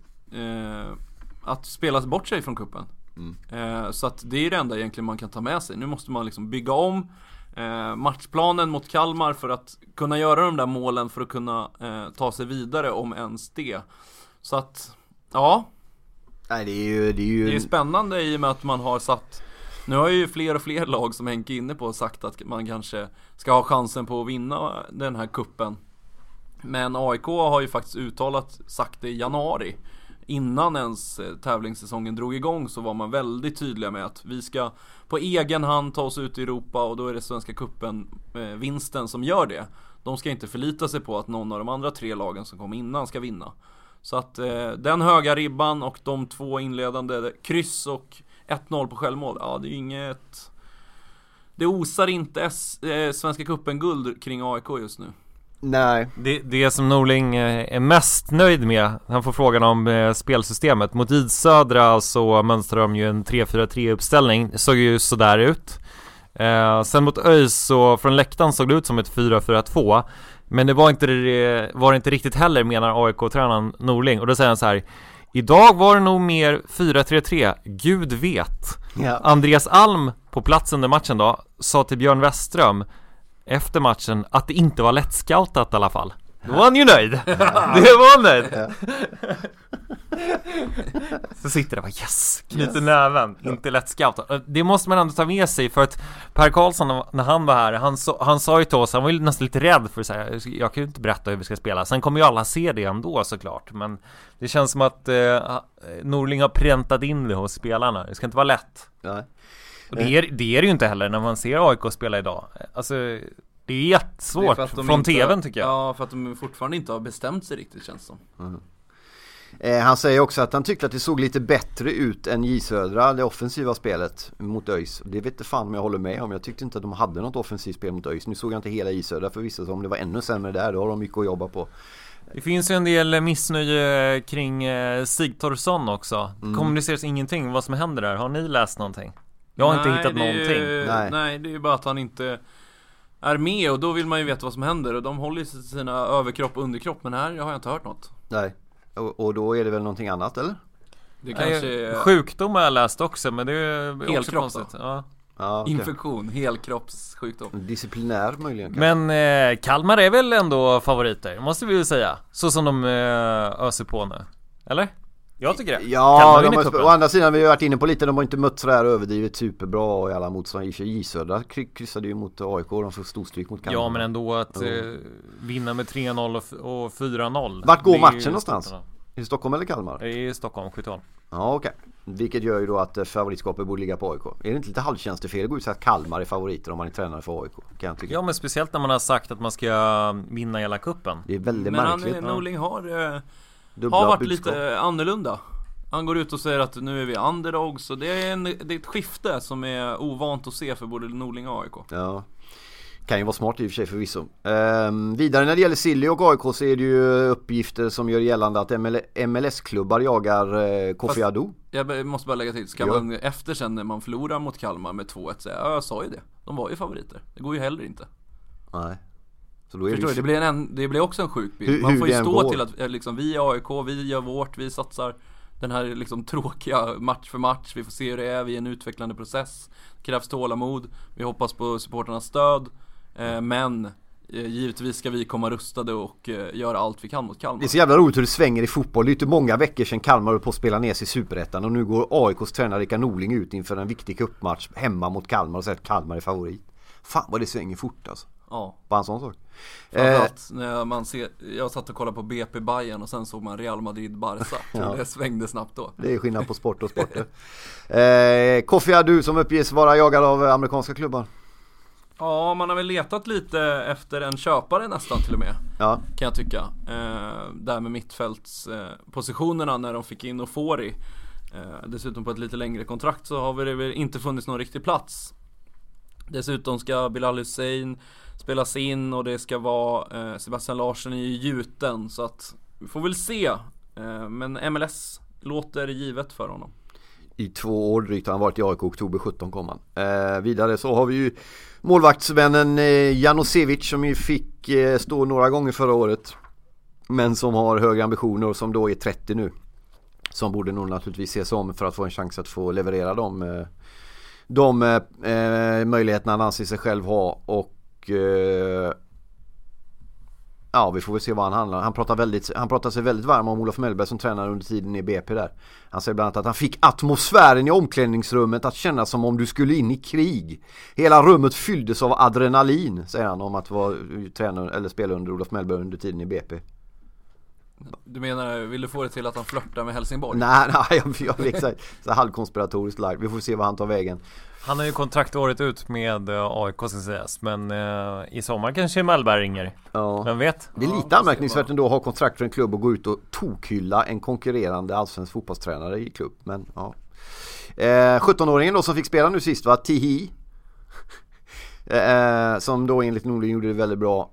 att spela bort sig från kuppen. Så att det är det enda egentligen man kan ta med sig. Nu måste man liksom bygga om matchplanen mot Kalmar för att kunna göra de där målen, för att kunna ta sig vidare om ens det. Så att ja, nej, det är spännande i och med att man har satt, nu har ju fler och fler lag som Henke är inne på sagt att man kanske ska ha chansen på att vinna den här kuppen. Men AIK har ju faktiskt sagt det i januari. Innan ens tävlingssäsongen drog igång så var man väldigt tydliga med att vi ska på egen hand ta oss ut i Europa, och då är det Svenska cupen vinsten som gör det. De ska inte förlita sig på att någon av de andra 3 lagen som kom innan ska vinna. Så att den höga ribban och de 2 inledande kryss och 1-0 på självmål, ja, det är inget, det osar inte Svenska cupen guld kring AIK just nu. Nej. Det som Norling är mest nöjd med, han får frågan om spelsystemet. Mot Idsödra så mönstrade de ju en 3-4-3 uppställning. Det såg ju sådär ut. Sen mot ÖIS så från läktaren såg det ut som ett 4-4-2. Men det var inte riktigt heller, menar AIK-tränaren Norling. Och då säger han så här: idag var det nog mer 4-3-3, Gud vet. Ja. Andreas Alm på platsen under matchen då sa till Björn Westström efter matchen att det inte var lätt scoutat i alla fall. Då var han ju nöjd. Det var han nöjd. Så sitter det bara yes, knyter näven. Inte lätt scoutat. Det måste man ändå ta med sig, för att Per Karlsson, när han var här, han sa ju till oss, han var ju nästan lite rädd för att säga, jag kan ju inte berätta hur vi ska spela. Sen kommer ju alla se det ändå såklart. Men det känns som att Norling har präntat in det hos spelarna. Det ska inte vara lätt. Nej. Och det är det ju inte heller när man ser AIK spela idag. Alltså det är jättesvårt från tvn tycker jag. Ja, för att de fortfarande inte har bestämt sig riktigt, känns som. Han säger också att han tyckte att det såg lite bättre ut än J Södra, det offensiva spelet mot ÖIS. Det vet inte fan om jag håller med om. Jag tyckte inte att de hade något offensivt spel mot ÖIS. Nu såg jag inte hela J Södra, för vissa som det var ännu sämre där. Då har de mycket att jobba på. Det finns ju en del missnöje kring Sigthorsson också. Kommuniceras ingenting vad som händer där. Har ni läst någonting? Jag har inte hittat någonting. Nej, det är ju bara att han inte är med, och då vill man ju veta vad som händer. Och de håller ju sina överkropp och underkropp, men här har jag inte hört något. Nej, och då är det väl någonting annat, eller? Det kanske sjukdom har jag läst också, men det är också konstigt. Ja, okay. Infektion, helkroppssjukdom. Disciplinär möjligen kanske. Men Kalmar är väl ändå favoriter, måste vi ju säga. Så som de öser på nu. Eller? Jag tycker det. Ja, å andra sidan, vi har varit inne på lite, de har inte mött så där överdrivet superbra i alla motstånd. I Södra kryssade ju mot AIK, de får storstryk mot Kalmar. Ja, men ändå att vinna med 3-0 och 4-0. Vart går matchen någonstans? I Stockholm eller Kalmar? I Stockholm, Skyttal. Ja, okej. Vilket gör ju då att favoritskapet borde ligga på AIK. Är det inte lite halvtjänstefel att gå ut så att Kalmar är favoriter om man är tränare för AIK? Kan jag tycka. Ja, men speciellt när man har sagt att man ska vinna hela kuppen. Det är väldigt märkligt. Men Norling har varit lite annorlunda. Han går ut och säger att nu är vi underdogs, och det är ett skifte som är ovant att se för både Norling och AIK. Ja, kan ju vara smart i och för sig förvisso. Vidare när det gäller Silly och AIK så är det ju uppgifter som gör gällande att MLS-klubbar jagar Kofi Adu. Jag måste bara lägga till, ska man efter sen när man förlorar mot Kalmar med 2-1 säga, jag sa ju det, de var ju favoriter. Det går ju heller inte. Nej. Så då är förstår du, det blir också en sjuk bild. Man får ju stå till att liksom, vi är AIK, vi gör vårt, vi satsar den här liksom tråkiga match för match. Vi får se hur det är, vi är en utvecklande process. Det krävs tålamod. Vi hoppas på supporternas stöd. Men givetvis ska vi komma rustade och göra allt vi kan mot Kalmar. Det är så jävla roligt hur det svänger i fotboll. Det är inte många veckor sedan Kalmar höll på att spela ner sig i Superettan och nu går AIKs tränare Rickard Norling ut inför en viktig cupmatch hemma mot Kalmar och säger att Kalmar är favorit. Fan vad det svänger fort alltså. Ja. Bara en sån sak. Framförallt när man ser, jag satt och kollade på BP Bayern och sen såg man Real Madrid Barca. Ja. Det svängde snabbt då. Det är skillnad på sport och sporter. Kofi, du som uppges vara jagad av amerikanska klubbar. Ja, man har väl letat lite efter en köpare nästan till och med. Ja. Kan jag tycka. Där med mittfältspositionerna när de fick in Ofori. Dessutom på ett lite längre kontrakt så har det väl inte funnits någon riktig plats. Dessutom ska Bilal Hussein spelas in och det ska vara Sebastian Larsson i gjuten. Så att vi får väl se. Men MLS låter givet för honom. I 2 år drygt har han varit i AIK, oktober 17 kom han. Vidare så har vi ju målvaktsvännen Janosevic som ju fick stå några gånger förra året. Men som har högre ambitioner och som då är 30 nu. Som borde nog naturligtvis ses om för att få en chans att få leverera de möjligheterna han anser sig själv ha. Och ja, vi får väl se vad han handlar. Han pratar sig väldigt varm om Olof Mellberg som tränare under tiden i BP där. Han säger bland annat att han fick atmosfären i omklädningsrummet att känna som om du skulle in i krig. Hela rummet fylldes av adrenalin, säger han om att vara tränare eller spela under Olof Mellberg under tiden i BP. Du menar, vill du få det till att han flörtar med Helsingborg? Nej, jag vet exakt. Så halvkonspiratoriskt live. Vi får se vad han tar vägen. Han har ju kontrakt året ut med AIK ska sägas. Men i sommar kanske Mellberg ringer. Ja. Vem vet? Det är lite anmärkningsvärt ändå att ha kontrakt för en klubb och gå ut och tokhylla en konkurrerande allsvensk fotbollstränare i klubb. Men ja. 17-åringen då som fick spela nu sist var Tihi. Som då enligt Norling gjorde det väldigt bra.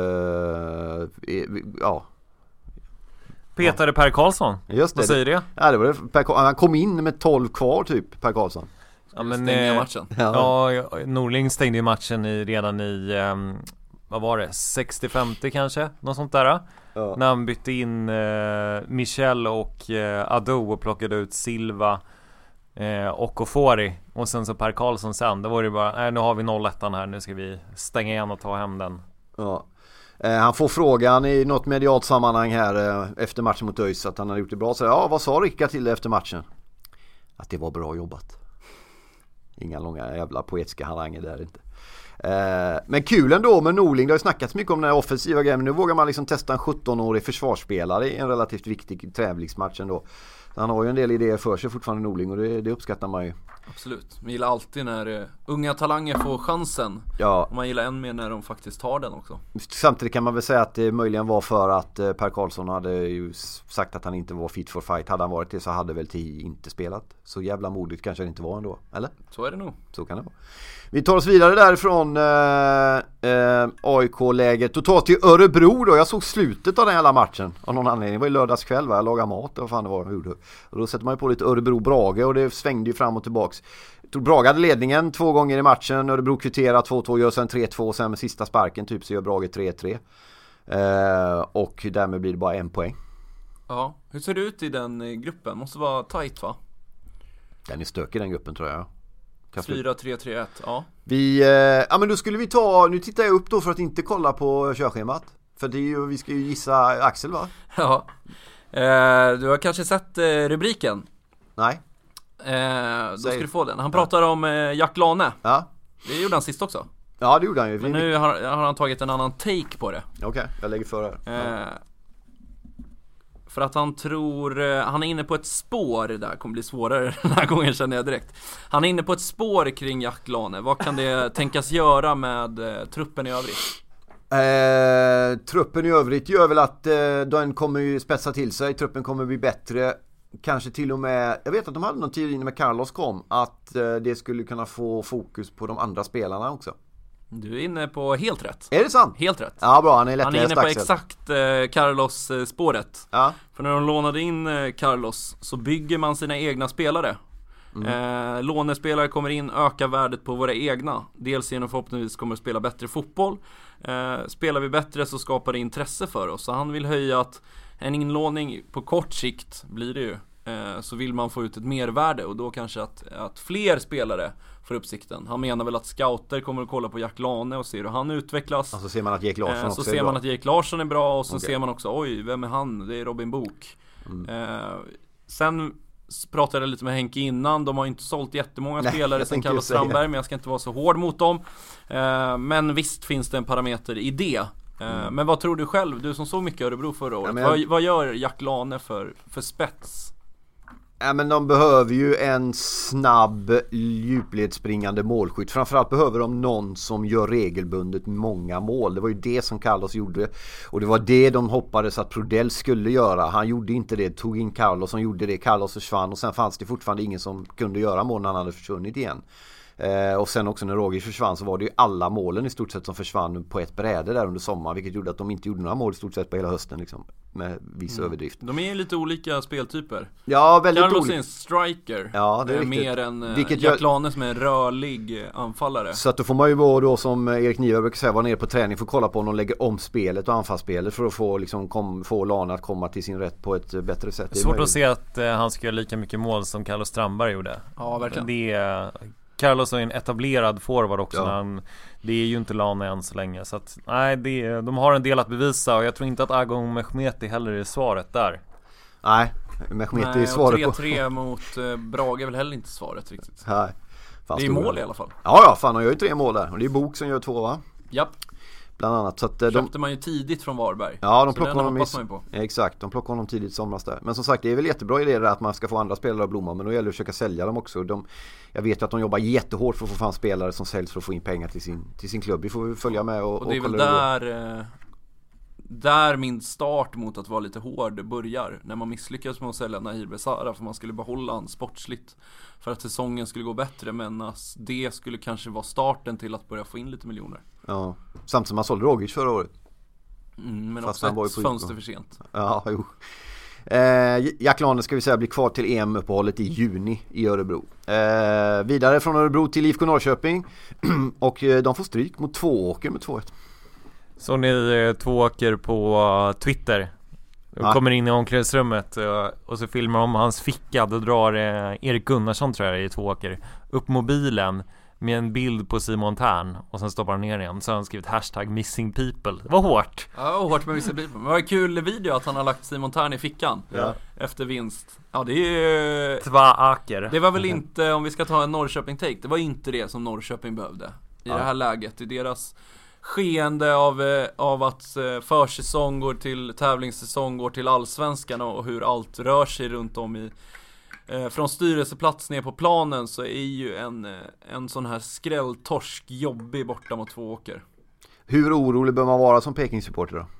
Ja. Petade Per Karlsson. Just det. Vad säger det? Ja, det var det. Han kom in med 12 kvar typ, Per Karlsson. Ja, men matchen. Ja, Norling stängde ju matchen redan i vad var det? 60-50 kanske, något sånt där. Ja. När han bytte in Michel och Ado och plockade ut Silva och Ofori. Och sen så Per Karlsson sen. Då var det bara, nu har vi 0-1 här, nu ska vi stänga igen och ta hem den. Ja. Han får frågan i något medialt sammanhang här efter matchen mot ÖIS att han har gjort det bra. Så ja, vad sa Rickard till det efter matchen? Att det var bra jobbat. Inga långa jävla poetiska haranger där inte. Men kul ändå med Norling. Det har ju snackats mycket om den här offensiva grejen. Men nu vågar man liksom testa en 17-årig försvarsspelare i en relativt viktig tävlingsmatch ändå. Han har ju en del idéer för sig fortfarande, Norling, och det uppskattar man ju. Absolut, man gillar alltid när unga talanger får chansen. Ja. Och man gillar än mer när de faktiskt tar den också. Samtidigt kan man väl säga att det möjligen var för att Per Karlsson hade ju sagt att han inte var fit for fight. Hade han varit det så hade väl Tihi inte spelat. Så jävla modigt kanske det inte var ändå, eller? Så är det nog. Så kan det vara. Vi tar oss vidare därifrån AIK-läget och tar till Örebro då. Jag såg slutet av den hela matchen av någon anledning. Det var ju lördagskväll, jag lagade mat och vad fan det var. Och då sätter man ju på lite Örebro-Brage och det svängde ju fram och tillbaks. Brage hade ledningen 2 gånger i matchen. Örebro kvitterar 2-2, gör sen 3-2 och sen med sista sparken typ så gör Brage 3-3. Och därmed blir det bara 1 poäng. Ja, hur ser det ut i den gruppen? Måste vara tight, va? Den är stökig den gruppen tror jag. 4-3-3-1, ja. Ja men då skulle vi ta, nu tittar jag upp då för att inte kolla på körschemat. För det är ju, vi ska ju gissa Axel, va? Ja. Du har kanske sett rubriken? Nej. Då ska du få den. Han pratar om Jack Lane. Ja. Det gjorde han sist också. Ja, det gjorde han ju. Men nu har han tagit en annan take på det. Okej, jag lägger för här. För att han tror, han är inne på ett spår, det där kommer bli svårare den här gången känner jag direkt. Han är inne på ett spår kring Jack Lane. Vad kan det tänkas göra med truppen i övrigt? Truppen i övrigt gör väl att den kommer ju spetsa till sig. Truppen kommer bli bättre. Kanske till och med, jag vet att de hade någon teori när Carlos kom, att det skulle kunna få fokus på de andra spelarna också. Du är inne på helt rätt. Är det sant? Helt rätt. Ja, bra, han är inne på exakt Carlos-spåret. Ja. För när de lånade in Carlos så bygger man sina egna spelare. Lånespelare kommer in, ökar värdet på våra egna. Dels genom förhoppningsvis kommer att spela bättre fotboll. Spelar vi bättre så skapar det intresse för oss. Så han vill höja att en inlåning på kort sikt blir det ju så vill man få ut ett mervärde, och då kanske att fler spelare får uppsikten. Han menar väl att scouter kommer att kolla på Jack Lane och se hur han utvecklas. Alltså ser man att Jake Larsson också så ser man att Jake Larsson är bra, och så Okay. ser man också, oj, vem är han? Det är Robin Book. Sen pratade jag lite med Henke innan. De har inte sålt jättemånga spelare sen Carlos Strandberg, men jag ska inte vara så hård mot dem. Men visst finns det en parameter i det. Men vad tror du själv? Du som såg mycket Örebro förra året. Vad gör Jack Lane för spets? Ja, men de behöver ju en snabb, djupledsspringande målskytt. Framförallt behöver de någon som gör regelbundet många mål. Det var ju det som Carlos gjorde. Och det var det de hoppades att Prodell skulle göra. Han gjorde inte det, tog in Carlos som gjorde det. Carlos försvann, och sen fanns det fortfarande ingen som kunde göra mål när han hade försvunnit igen. Och sen också när Roger försvann så var det ju alla målen i stort sett som försvann på ett bräde där under sommaren, vilket gjorde att de inte gjorde några mål i stort sett på hela hösten liksom, med viss överdrift. De är lite olika speltyper. Ja, väldigt olika. Carlos är en striker. Ja, det är mer än vilket Jack Lane som är en rörlig anfallare. Så att då får man ju vara då, som Erik Niva brukar säga, vara nere på träning för att kolla på om de lägger om spelet och anfallsspelet för att få, liksom, få Lane att komma till sin rätt på ett bättre sätt. Svårt att se att han ska göra lika mycket mål som Carlos Strandberg gjorde. Ja, verkligen. Carlos är en etablerad forward också. Ja. Det är ju inte Lane än så länge. Så att, nej, de har en del att bevisa. Och jag tror inte att Agon Mehmeti heller är svaret där. Nej, Mehmeti är svaret på 3-3 mot Brage är väl heller inte svaret riktigt. Nej. Det är mål i alla fall. Ja, fan, han gör ju 3 mål där. Och det är Bok som gör 2, va? Japp. Bland annat. Så att, köpte man ju tidigt från Varberg. Ja, de plockade honom exakt, de plockade honom tidigt somras där. Men som sagt, det är väl jättebra idé att man ska få andra spelare att blomma, men då gäller det att försöka sälja dem också. Jag vet ju att de jobbar jättehårt för att få fram spelare som säljs för att få in pengar till sin klubb. Vi får följa med och det är väl där min start mot att vara lite hård börjar. När man misslyckas med att sälja Nahir Besara för man skulle behålla han sportsligt för att säsongen skulle gå bättre, men det skulle kanske vara starten till att börja få in lite miljoner. Ja, samtidigt som man sålde Rogic förra året. Men fast också ett fönster för sent. Ja, jo. Jack Lane ska vi säga blir kvar till EM-uppehållet i juni i Örebro. Vidare från Örebro till IFK Norrköping. Och de får stryk mot Tvååker med 2-1. Så ni Tvååker på Twitter kommer in i omklädningsrummet och så filmar om hans ficka. Då drar Erik Gunnarsson, tror jag, i Tvååker upp mobilen med en bild på Simon Tern och sen stoppar han ner igen. Så har han skrivit #missingpeople. Det var hårt. Ja, hårt med missing people. Men det var en kul video att han har lagt Simon Tern i fickan efter vinst. Ja, det är ju Tvååker. Det var väl inte, om vi ska ta en Norrköping-take, det var inte det som Norrköping behövde i det här läget. I deras skeende av att försäsong går till tävlingssäsong, går till allsvenskan och hur allt rör sig runt om i från styrelseplats ner på planen, så är ju en sån här skrälltorsk jobbig borta mot Tvååker. Hur orolig bör man vara som Peking-supporter då?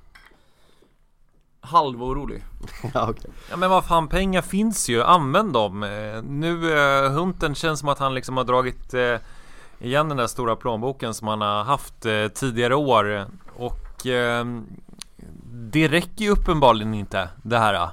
Halvorolig. Ja, okay. Ja, men vad fan, pengar finns ju, använd dem. Nu Hunten känns som att han liksom har dragit igen den där stora plånboken som han har haft tidigare år. Och det räcker ju uppenbarligen inte det här.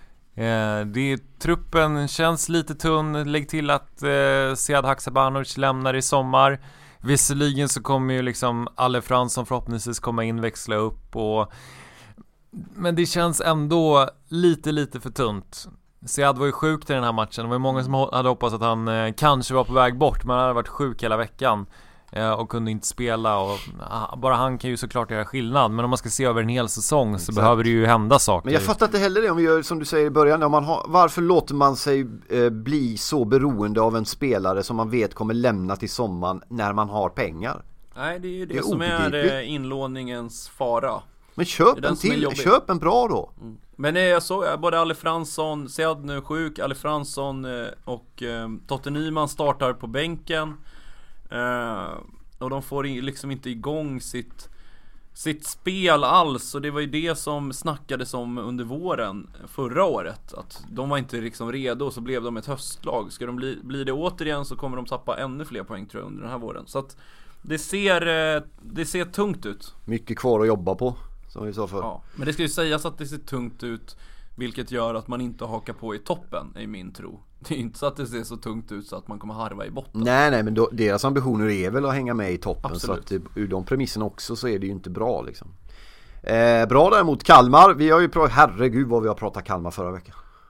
Truppen känns lite tunn. Lägg till att Sead Haksabanovic lämnar i sommar. Visserligen så kommer ju liksom Alle Fransson förhoppningsvis komma in, växla upp men det känns ändå lite för tunt. Sead var ju sjuk till den här matchen. Det var ju många som hade hoppats att han kanske var på väg bort, men han hade varit sjuk hela veckan och kunde inte spela, och bara han kan ju såklart göra skillnad. Men om man ska se över en hel säsong så behöver det ju hända saker. Men jag fattar inte heller det, om vi gör som du säger i början, varför låter man sig bli så beroende av en spelare som man vet kommer lämna till sommaren när man har pengar? Nej, det är ju det som är inlåningens fara. Men köp en bra då. Men jag såg både Alle Fransson, Sead nu sjuk, Alle Fransson och Totte Nyman startar på bänken. Och de får liksom inte igång sitt spel alls. Och det var ju det som snackades om under våren förra året, att de var inte liksom redo, och så blev de ett höstlag. Ska de bli det återigen så kommer de tappa ännu fler poäng, tror jag, under den här våren. Så att det ser tungt ut. Mycket kvar att jobba på, som vi sa förr. Ja, men det ska ju sägas att det ser tungt ut, vilket gör att man inte hakar på i toppen, i min tro. Det är inte så att det ser så tungt ut så att man kommer harva i botten. Nej, men deras ambitioner är väl att hänga med i toppen. Absolut. Så att ur de premisserna också så är det ju inte bra liksom. Bra däremot Kalmar. Vi har ju herregud vad vi har pratat Kalmar förra veckan.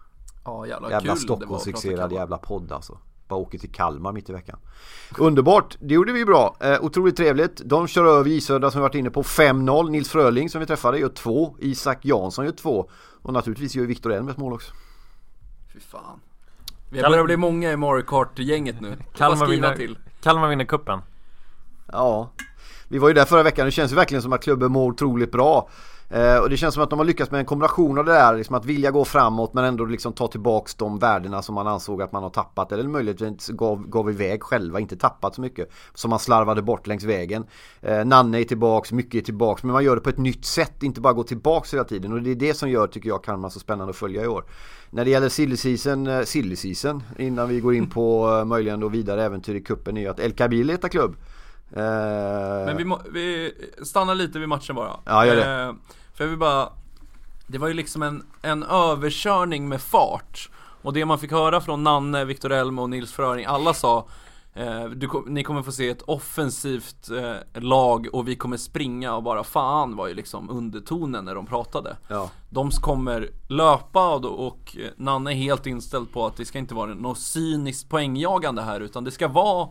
Ja, jävla kul Stockholmsfixerad jävla podd alltså. Bara åker till Kalmar mitt i veckan. Underbart, det gjorde vi bra. Otroligt trevligt. De kör över Isöda som vi varit inne på 5-0. Nils Fröling som vi träffade gör 2. Isak Jansson gör 2. Och naturligtvis gör Viktor Elm ett mål också. Fy fan. Vi börjar bli många i Mario Kart-gänget nu. Kalmar vinner kuppen. Ja, vi var ju där förra veckan. Det känns ju verkligen som att klubben mår otroligt bra. Och det känns som att de har lyckats med en kombination av det där, liksom att vilja gå framåt men ändå liksom ta tillbaks de värdena som man ansåg att man har tappat, eller möjligtvis gav iväg själva, inte tappat så mycket som man slarvade bort längs vägen. Nanne är tillbaks, mycket är tillbaks, men man gör det på ett nytt sätt, inte bara gå tillbaks hela tiden, och det är det som gör, tycker jag, Kalmar så spännande att följa i år. När det gäller silly season innan vi går in på möjligen då vidare äventyr i kuppen, är ju att El Kabir letar klubb. Men vi stannar lite vid matchen bara. Ja, gör det. För vi bara, det var ju liksom en överkörning med fart. Och det man fick höra från Nanne, Viktor Elm och Nils Fröling, alla sa ni kommer få se ett offensivt lag och vi kommer springa, och bara fan var ju liksom undertonen när de pratade. Ja. De kommer löpa och Nanne är helt inställd på att det ska inte vara något cyniskt poängjagande här, utan det ska vara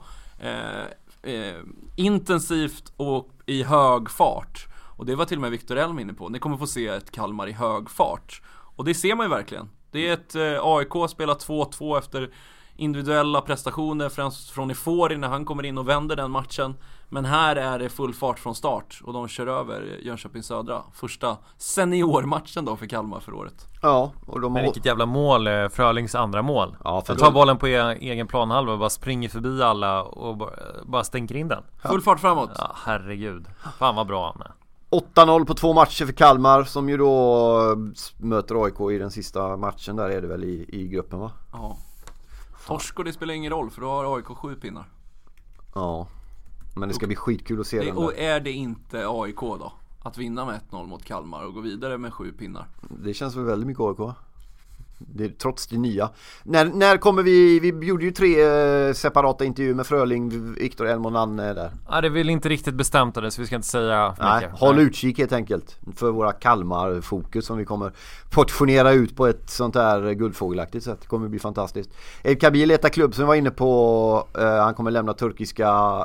intensivt och i hög fart. Och det var till och med Viktor Elm inne på. Ni kommer få se ett Kalmar i hög fart. Och det ser man ju verkligen. Det är ett AIK spelar 2-2 efter individuella prestationer, främst från Ifori när han kommer in och vänder den matchen. Men här är det full fart från start och de kör över Jönköping Södra. Första seniormatchen då för Kalmar för året. Ja, och de men vilket jävla mål, Frölings andra mål. Ja, för tar bollen på egen planhalva och bara springer förbi alla och bara stänker in den. Full fart framåt. Ja, herregud. Fan vad bra han är. 8-0 på 2 matcher för Kalmar, som ju då möter AIK i den sista matchen. Där är det väl i gruppen, va? Ja. Torsk, och det spelar ingen roll för då har AIK 7 pinnar. Ja. Men det ska bli skitkul att se den. Och är det inte AIK då? Att vinna med 1-0 mot Kalmar och gå vidare med 7 pinnar. Det känns väl väldigt mycket AIK. Det är trots det nya. När kommer vi gjorde ju 3 separata intervjuer med Fröling, Viktor Elm och Nanne där. Ja, det är väl inte riktigt bestämt det, så vi ska inte säga för mycket. Håll utkik helt enkelt för våra Kalmar-fokus som vi kommer portionera ut på ett sånt här guldfågelaktigt sätt. Det kommer bli fantastiskt. El Kabir letar klubb som vi var inne på. Han kommer lämna turkiska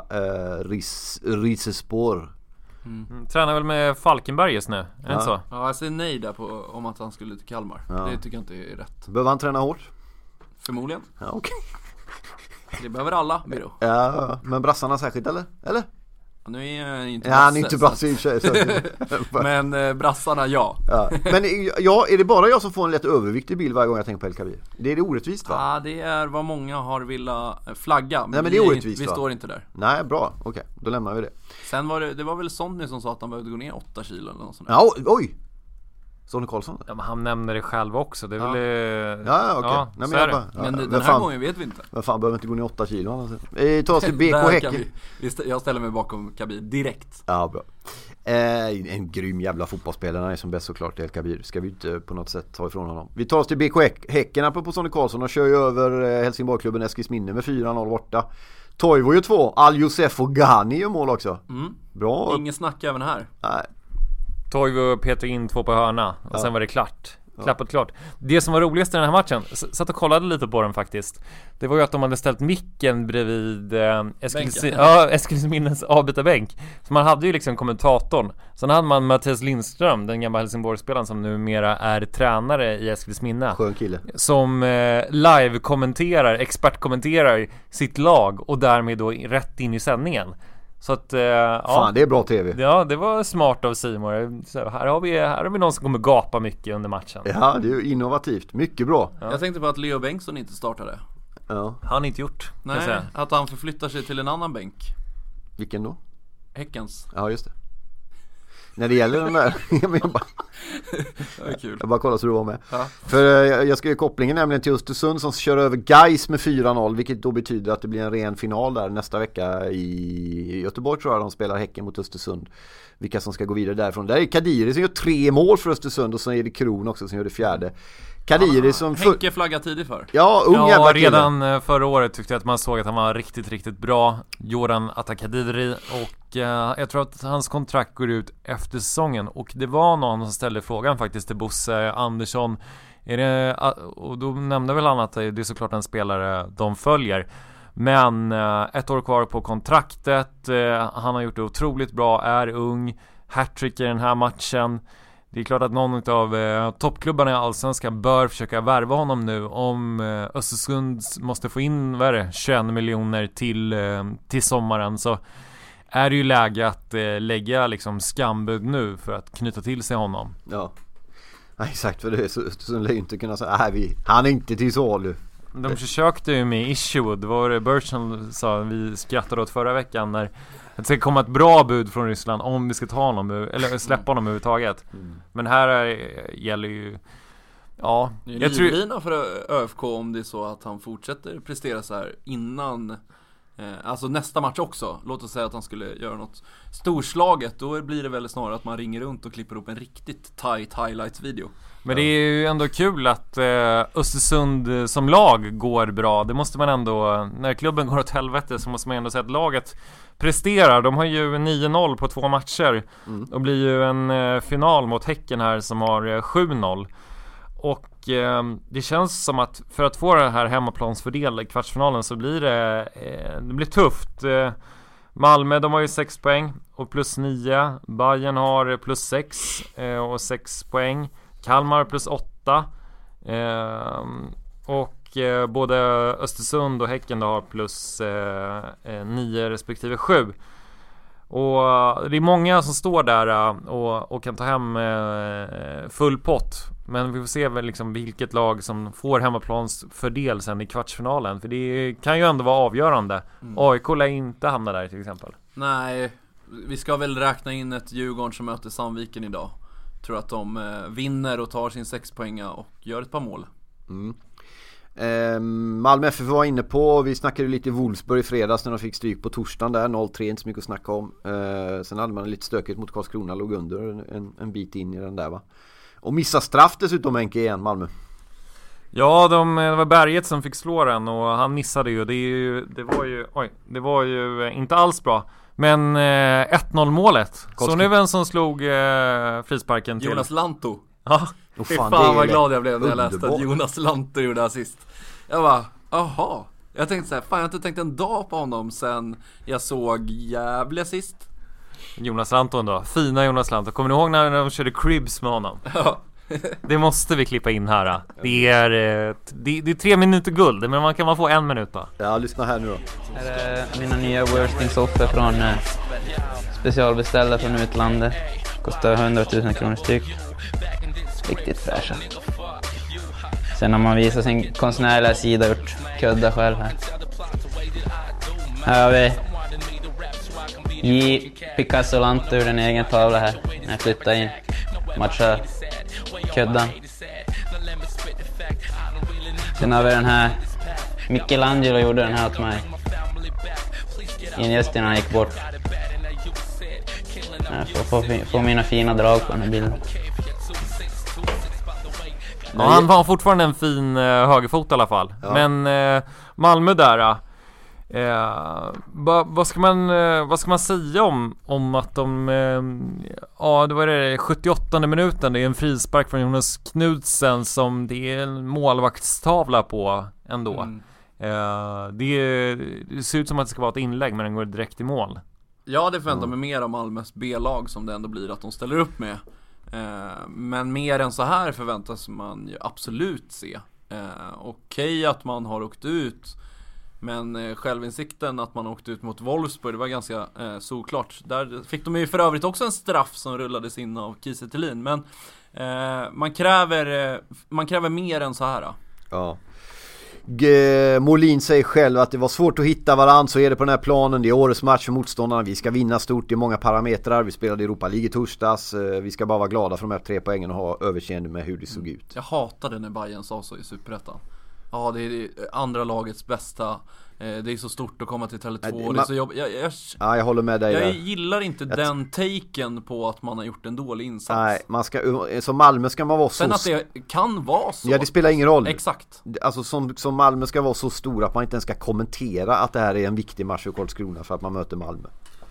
Rizespor. Tränar väl med Falkenberg just nu, är det så? Ja, jag säger nej där på om att han skulle till Kalmar. Ja. Det tycker jag inte är rätt. Behöver han träna hårt? Förmodligen. Ja, okej. Det behöver alla, Miro. Ja, men brassarna särskilt, eller? Ja, nu är jag inte han är inte brass i sig. Men brassarna, ja. Men är det bara jag som får en lätt överviktig bild varje gång jag tänker på El Kabir? Det är det orättvist, va? Ja, det är vad många har vilja flagga. Men det är orättvist, vi står inte där. Nej, bra. Okej, då lämnar vi det. Sen var det var väl Sonny som sa att han behövde gå ner 8 kilo eller något sånt. Ja, oj! Sonny Karlsson. Ja, men han nämner det själv också. Det är väl okej. Ja, nej, men den här gången vet vi inte. Men fan, behöver inte gå ner 8 kilo. Vi tar oss till BK Häcken. Jag ställer mig bakom Kabir direkt. Ja, bra. En grym jävla fotbollsspelare. Han är som bäst såklart, El Kabir. Ska vi inte på något sätt ta ifrån honom. Vi tar oss till BK Häcken apropå Sonny Karlsson och kör ju över Helsingborgsklubben Eskilsminne med 4-0 borta. Toivo ju 2. Al-Josef och Ghani gör mål också. Bra. Ingen snack även här. Nej. Toivo petade in 2 på hörna och sen var det klart. Klart. Det som var roligast i den här matchen, satt och kollade lite på den faktiskt. Det var ju att de hade ställt micken bredvid Eskilsminnes avbytarbänk. Så man hade ju liksom kommentatorn. Sen hade man Mattias Lindström, den gamla Helsingborgsspelaren som numera är tränare i Eskilsminne. Skön kille. Som expertkommenterar sitt lag och därmed då rätt in i sändningen. Så att, fan, det är bra tv. Ja, det var smart av Simon. Här har vi någon som kommer gapa mycket under matchen. Ja, det är ju innovativt. Mycket bra. Ja. Jag tänkte på att Leo Bengtsson inte startade. Ja. Han inte gjort. Nej, att han förflyttar sig till en annan bänk. Vilken då? Häckens. Ja, just det. När det gäller den där det är kul. Jag bara kollar så du var med. Ja. För jag ska ju kopplingen nämligen till Östersund som kör över Gais med 4-0, vilket då betyder att det blir en ren final där nästa vecka i Göteborg, tror jag de spelar Häcken mot Östersund. Vilka som ska gå vidare därifrån. Där är Kadiri som gör 3 mål för Östersund och så är det Kron också som gör det 4:e. Kadiri som Henke flagga tidigt för. Ja, redan förra året tyckte jag att man såg att han var riktigt, riktigt bra. Jordan Atakadiri, och jag tror att hans kontrakt går ut efter säsongen. Och det var någon som ställde frågan faktiskt till Bosse Andersson Och då nämnde väl han att det är såklart en spelare de följer. Men 1 år kvar på kontraktet. Han har gjort det otroligt bra, är ung, hattrick i den här matchen. Det är klart att någon av toppklubbarna i Allsvenskan bör försöka värva honom nu. Om Östersund måste få in 21 miljoner till sommaren, så är det ju läge att lägga liksom skambud nu för att knyta till sig honom. Ja, exakt, för det är så lär ju inte kunna säga han är inte till salu. De försökte ju med Isherwood. Det var det Bertrand sa, vi skrattade åt förra veckan, när det ska komma ett bra bud från Ryssland om vi ska ta honom eller släppa honom överhuvudtaget. Men här gäller ju jag tror för ÖFK om det är så att han fortsätter prestera så här innan alltså nästa match också. Låt oss säga att han skulle göra något storslaget, då blir det väl snarare att man ringer runt och klipper upp en riktigt tight highlights-video. Men det är ju ändå kul att Östersund som lag går bra. Det måste man ändå, när klubben går åt helvete så måste man ändå säga att laget presterar. De har ju 9-0 på 2 matcher. Och blir ju en final mot Häcken här som har 7-0. Och det känns som att för att få det här hemmaplansfördel i kvartsfinalen så blir det blir tufft. Malmö, de har ju 6 poäng och plus 9. Bayern har plus 6 och 6 poäng. Kalmar plus 8. Och både Östersund och Häcken har plus 9 respektive 7. Och det är många som står där och kan ta hem full pott. Men vi får se väl liksom vilket lag som får hemmaplansfördel sen i kvartsfinalen. För det kan ju ändå vara avgörande. AIK lär inte hamna där till exempel. Nej, vi ska väl räkna in ett Djurgården som möter Sandviken idag. Tror att de vinner och tar sin 6-poänga och gör ett par mål. Malmö FF var inne på, vi snackade lite i Wolfsburg i fredags när de fick stryk på torsdagen där, 0-3, inte så mycket att snacka om. Sen hade man lite stökigt mot Karlskrona, låg under en bit in i den där va. Och missar straff dessutom Enke igen, Malmö. Ja, det var Berget som fick slå den och han missade ju. Det var ju inte alls bra. Men 1-0 målet. Så nu vem som slog frisparken till Jonas Lantto. Ja. Fan vad glad jag blev när jag läste att Jonas Lantto gjorde assist. Jag bara, aha. Jag tänkte så här, fan jag har inte tänkt en dag på honom sen jag såg Gävle sist. Jonas Lantto då, fina Jonas Lantto. Kommer ni ihåg när de körde cribs med honom? Ja. Det måste vi klippa in här. Det är 3 minuter guld, men man kan få 1 minut då. Ja, lyssna här nu då. Här är mina nya worstingsoffer från specialbeställda från utlandet. Kostar 100 000 kronor styck. Riktigt fräscha. Sen har man visat sin konstnärliga sida, gjort ködda själv här. Här har vi J. Picasso Lantto ur en egen tavla här. När jag flyttade in. Matchar köddan. Sen har vi den här. Michelangelo gjorde den här åt mig. Just innan han gick bort. Jag får mina fina drag på den här bilden. Ja, han har fortfarande en fin högerfot i alla fall. Ja. Men Malmö där vad ska man säga om att de det var det 78:e minuten, det är en frispark från Jonas Knudsen som det är en målvaktstavla på ändå. Det ser ut som att det ska vara ett inlägg, men den går direkt i mål. Ja, det förväntar mig mer av Malmös B-lag som det ändå blir att de ställer upp med. Men mer än så här förväntas man ju absolut se. Okej att man har åkt ut, men självinsikten att man åkte ut mot Wolfsburg, det var ganska såklart. Där fick de ju för övrigt också en straff som rullades in av Kiese Thelin. Men man kräver mer än så här. Ja. Molin säger själv att det var svårt att hitta varandra, så är det på den här planen. Det är årets match för motståndarna. Vi ska vinna stort i många parametrar. Vi spelade Europa League i torsdags. Vi ska bara vara glada för de här 3 poängen och ha överseende med hur det såg ut. Jag hatade när Bayern sa så i Superettan. Ja, det är andra lagets bästa. Det är så stort att komma till Tele2. Det är så jobb. Jag håller med dig. Jag gillar inte den taken på att man har gjort en dålig insats. Nej, man ska, som Malmö ska man vara sen så... Sen att det kan vara så. Ja, det spelar ingen roll. Exakt. Alltså som Malmö ska vara så stor att man inte ens ska kommentera att det här är en viktig match för Karlskrona för att man möter Malmö.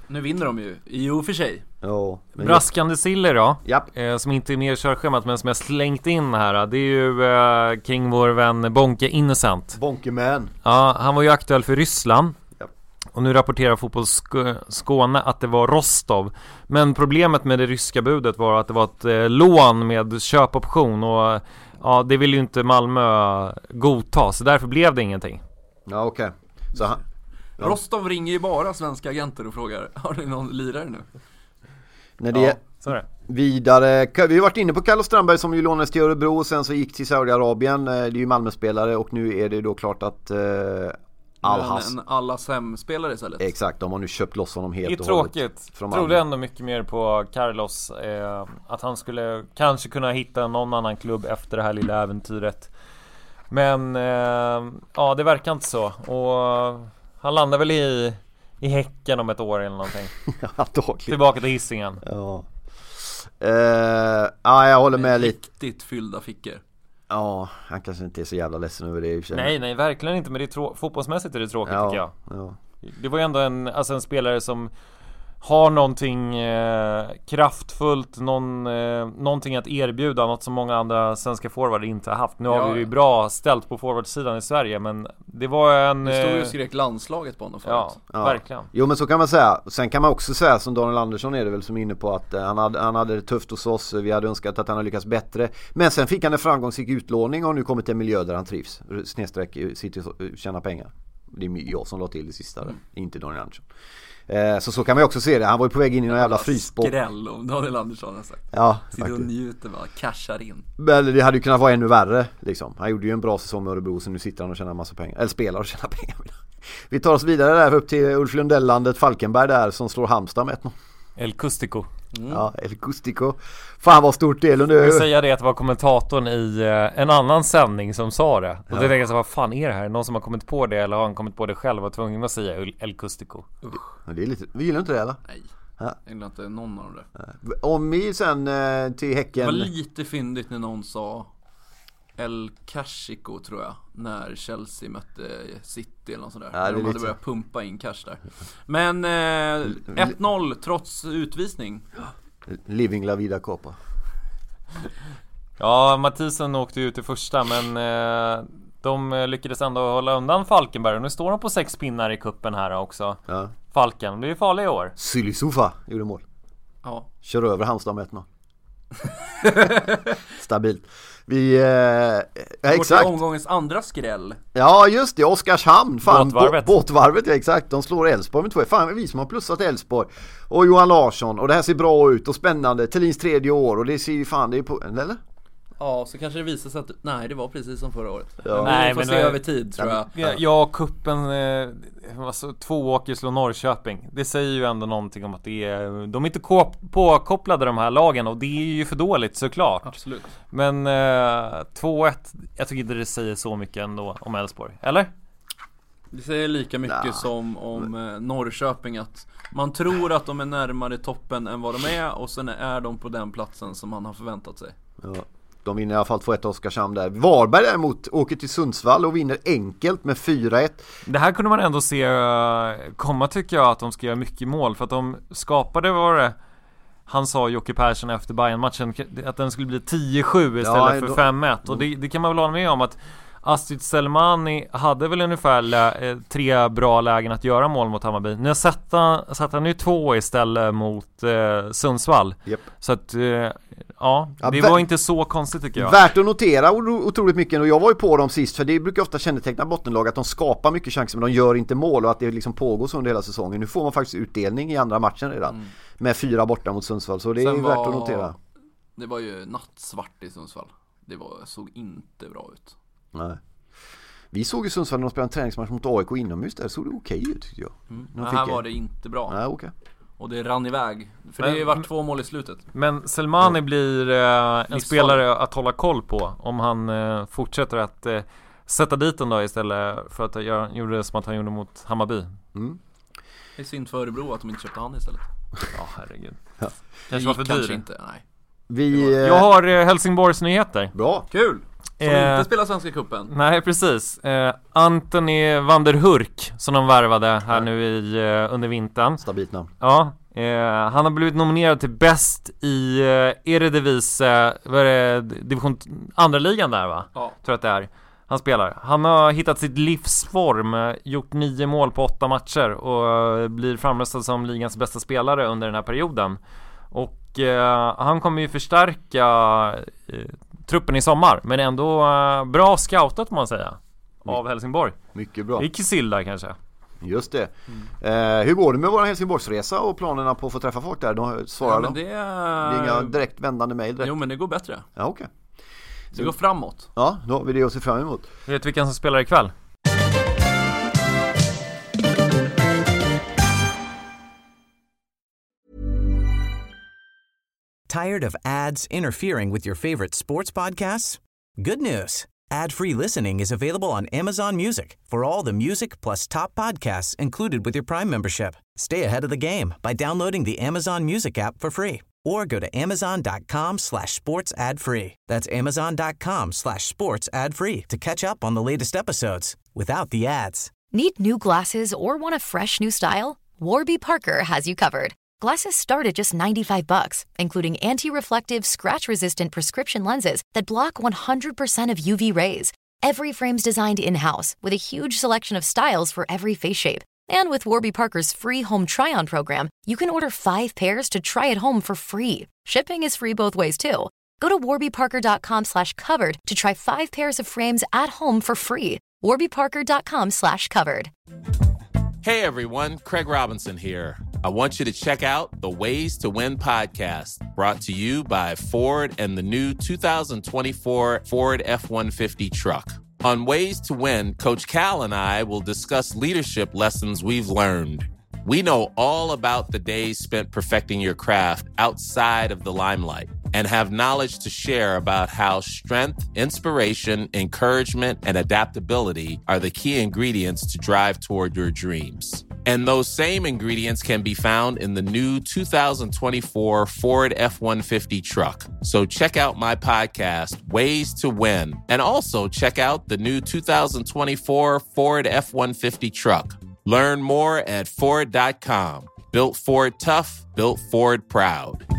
Nu vinner de ju, i och för sig. Ja, Braskande Silly då, Japp. som inte är med i körschemat men som jag slängt in här. Det är ju kring vår vän Bonke Innocent. Bonkeman. Ja, han var ju aktuell för Ryssland. Och nu rapporterar Fotboll Skåne att det var Rostov. Men problemet med det ryska budet var att det var ett lån med köpoption. Och ja, det vill ju inte Malmö godta. Så därför blev det ingenting. Ja, okej. Så han... Rostov ringer ju bara svenska agenter och frågar: har ni någon lirare nu? När det så är det. Vidare, vi har varit inne på Carlos Strandberg som ju lånades till Örebro och sen så gick till Saudiarabien. Det är ju Malmö-spelare och nu är det då klart att en Al-Hassem-spelare istället. Exakt, de har nu köpt loss honom helt det är och tråkigt. Jag trodde ändå mycket mer på Carlos, att han skulle kanske kunna hitta någon annan klubb efter det här lilla äventyret. Men ja, det verkar inte så. Och han landar väl i Häcken om ett år eller någonting. Tillbaka till Hisingen. Ja. Ja, jag håller med lite. Riktigt fyllda fickor. Ja, han kanske inte är så jävla ledsen över det. Nej, verkligen inte. Men det är fotbollsmässigt är det tråkigt, tycker jag. Ja. Det var ju ändå en spelare som har någonting kraftfullt, någonting att erbjuda, något som många andra svenska forwarder inte har haft. Nu har vi ju bra ställt på forwardsidan i Sverige, men det var en... Det stod ju skrek landslaget på honom förut. Ja, verkligen. Jo, men så kan man säga. Sen kan man också säga, som Daniel Andersson är det väl som är inne på, att han hade det tufft hos oss. Vi hade önskat att han hade lyckats bättre. Men sen fick han en framgångsrik utlåning och nu kommit till en miljö där han trivs. Snedsträck, sitter och tjänar pengar. Det är jag som la till det sista där, inte Daniel Andersson. Så kan man ju också se det. Han var ju på väg in i någon jävla frysbock. Skräll om Daniel Andersson har sagt. Ja, sitter och njuter, bara cashar in. Men det hade ju kunnat vara ännu värre liksom. Han gjorde ju en bra säsong med Örebro, så nu sitter han och tjänar en massa pengar. Eller spelar och tjänar pengar. Vi tar oss vidare där upp till Ulf Lundellandet, Falkenberg där, som slår Halmstad med 1-0. El Custico. Ja, El Custico. Fan vad stort del. Jag vill säga det att det var kommentatorn i en annan sändning som sa det. Och det tänkte jag så, vad fan är det här? Någon som har kommit på det, eller har han kommit på det själv och var tvungen att säga El Custico? Det är lite, vi gillar inte det, eller? Nej, jag gillar inte någon av dem där. Om vi sen till Häcken. Det var lite fyndigt när någon sa El Casico, tror jag, när Chelsea mötte City eller något sådär. Ja, de hade börjat pumpa in cash där. Men 1-0 trots utvisning. Living la vida copa. Ja, Mathisen åkte ut i första, men de lyckades ändå hålla undan Falkenberg. Och nu står de på 6 pinnar i kuppen här också. Ja. Falken, det är farligt i år. Sylisufa gjorde mål. Ja. Kör över Halmstad med 1-0. Stabilt. Vi exakt. Omgångens andra skräll. Ja, just det, Oskarshamn. Fan, Båtvarvet. Ja, exakt. De slår Elfsborg med 2. Fan, vi som har plussat Elfsborg. Och Johan Larsson. Och det här ser bra ut och spännande. Thelins 3:e år. Och det ser ju fan, det är på... Eller? Ja, så kanske det visar sig att nej, det var precis som förra året. Ja. Nej, men se över tid, tror jag. Ja, kuppen, alltså 2 åker slår Norrköping. Det säger ju ändå någonting om att det är, de är inte påkopplade, de här lagen, och det är ju för dåligt såklart. Absolut. Men 2-1, jag tycker inte det säger så mycket ändå om Elfsborg, eller? Det säger lika mycket som om Norrköping, att man tror att de är närmare toppen än vad de är, och sen är de på den platsen som man har förväntat sig. Ja. De vinner i alla fall 2-1 Oskarshamn där. Varberg däremot åker till Sundsvall och vinner enkelt med 4-1. Det här kunde man ändå se komma, tycker jag, att de ska göra mycket mål. För att de skapade, var det han sa, Jocke Persson efter Bayern-matchen, att den skulle bli 10-7 istället för 5-1. Och det kan man väl hålla med om, att Astrid Selmani hade väl ungefär 3 bra lägen att göra mål mot Hammarby. Nu satt han ju 2 istället mot Sundsvall. Yep. Så att det var inte så konstigt, tycker jag. Värt att notera otroligt mycket, och jag var ju på dem sist, för det brukar ofta känneteckna bottenlag att de skapar mycket chanser men de gör inte mål, och att det liksom pågår så under hela säsongen. Nu får man faktiskt utdelning i andra matchen redan med 4 borta mot Sundsvall, så det är värt att notera. Det var ju nattsvart i Sundsvall. Såg inte bra ut. Nej. Vi såg ju Sundsvall när de spelade en träningsmatch mot AIK inomhus där, så det okej ut, tycker jag. Men här var det inte bra. Nej, okej. Och det rann iväg. För det har ju varit 2 mål i slutet. Men Selmani blir en spelare att hålla koll på om han fortsätter att sätta dit den då, istället för att göra det som att han gjorde mot Hammarby. Det är synd för Örebro att de inte köpte han istället. Ja, herregud. Kanske var för dyr. Inte, nej. Jag har Helsingborgs nyheter. Bra. Kul. Som inte spelar Svenska cupen. Nej, precis. Anthony van der Hurk som de värvade här nu under vintern. Stabilt namn. Ja, han har blivit nominerad till bäst i Eredivisie, division 2-ligan där, va? Ja. Tror att det är. Han spelar. Han har hittat sitt livsform, gjort 9 mål på 8 matcher och blir framröstad som ligans bästa spelare under den här perioden. Och han kommer ju förstärka truppen i sommar, men ändå bra scoutat, må man säga, av Helsingborg. Mycket bra. I Kisilda kanske. Just det. Hur går det med vår Helsingborgsresa och planerna på att få träffa folk där? De svarar men det är inga direkt vändande mejl direkt. Jo, men det går bättre. Ja, okej. Det går framåt. Ja, då har vi det att se fram emot. Vet vilken som spelar ikväll? Tired of ads interfering with your favorite sports podcasts? Good news. Ad-free listening is available on Amazon Music for all the music plus top podcasts included with your Prime membership. Stay ahead of the game by downloading the Amazon Music app for free or go to amazon.com/sports ad free. That's amazon.com/sports ad free to catch up on the latest episodes without the ads. Need new glasses or want a fresh new style? Warby Parker has you covered. Glasses start at just $95, including anti-reflective, scratch-resistant prescription lenses that block 100% of UV rays. Every frame's designed in-house with a huge selection of styles for every face shape. And with Warby Parker's free home try-on program, you can order 5 pairs to try at home for free. Shipping is free both ways, too. Go to warbyparker.com/covered to try 5 pairs of frames at home for free. warbyparker.com/covered. Hey everyone, Craig Robinson here. I want you to check out the Ways to Win podcast, brought to you by Ford and the new 2024 Ford F-150 truck. On Ways to Win, Coach Cal and I will discuss leadership lessons we've learned. We know all about the days spent perfecting your craft outside of the limelight and have knowledge to share about how strength, inspiration, encouragement, and adaptability are the key ingredients to drive toward your dreams. And those same ingredients can be found in the new 2024 Ford F-150 truck. So check out my podcast, Ways to Win, and also check out the new 2024 Ford F-150 truck. Learn more at Ford.com. Built Ford tough, built Ford proud.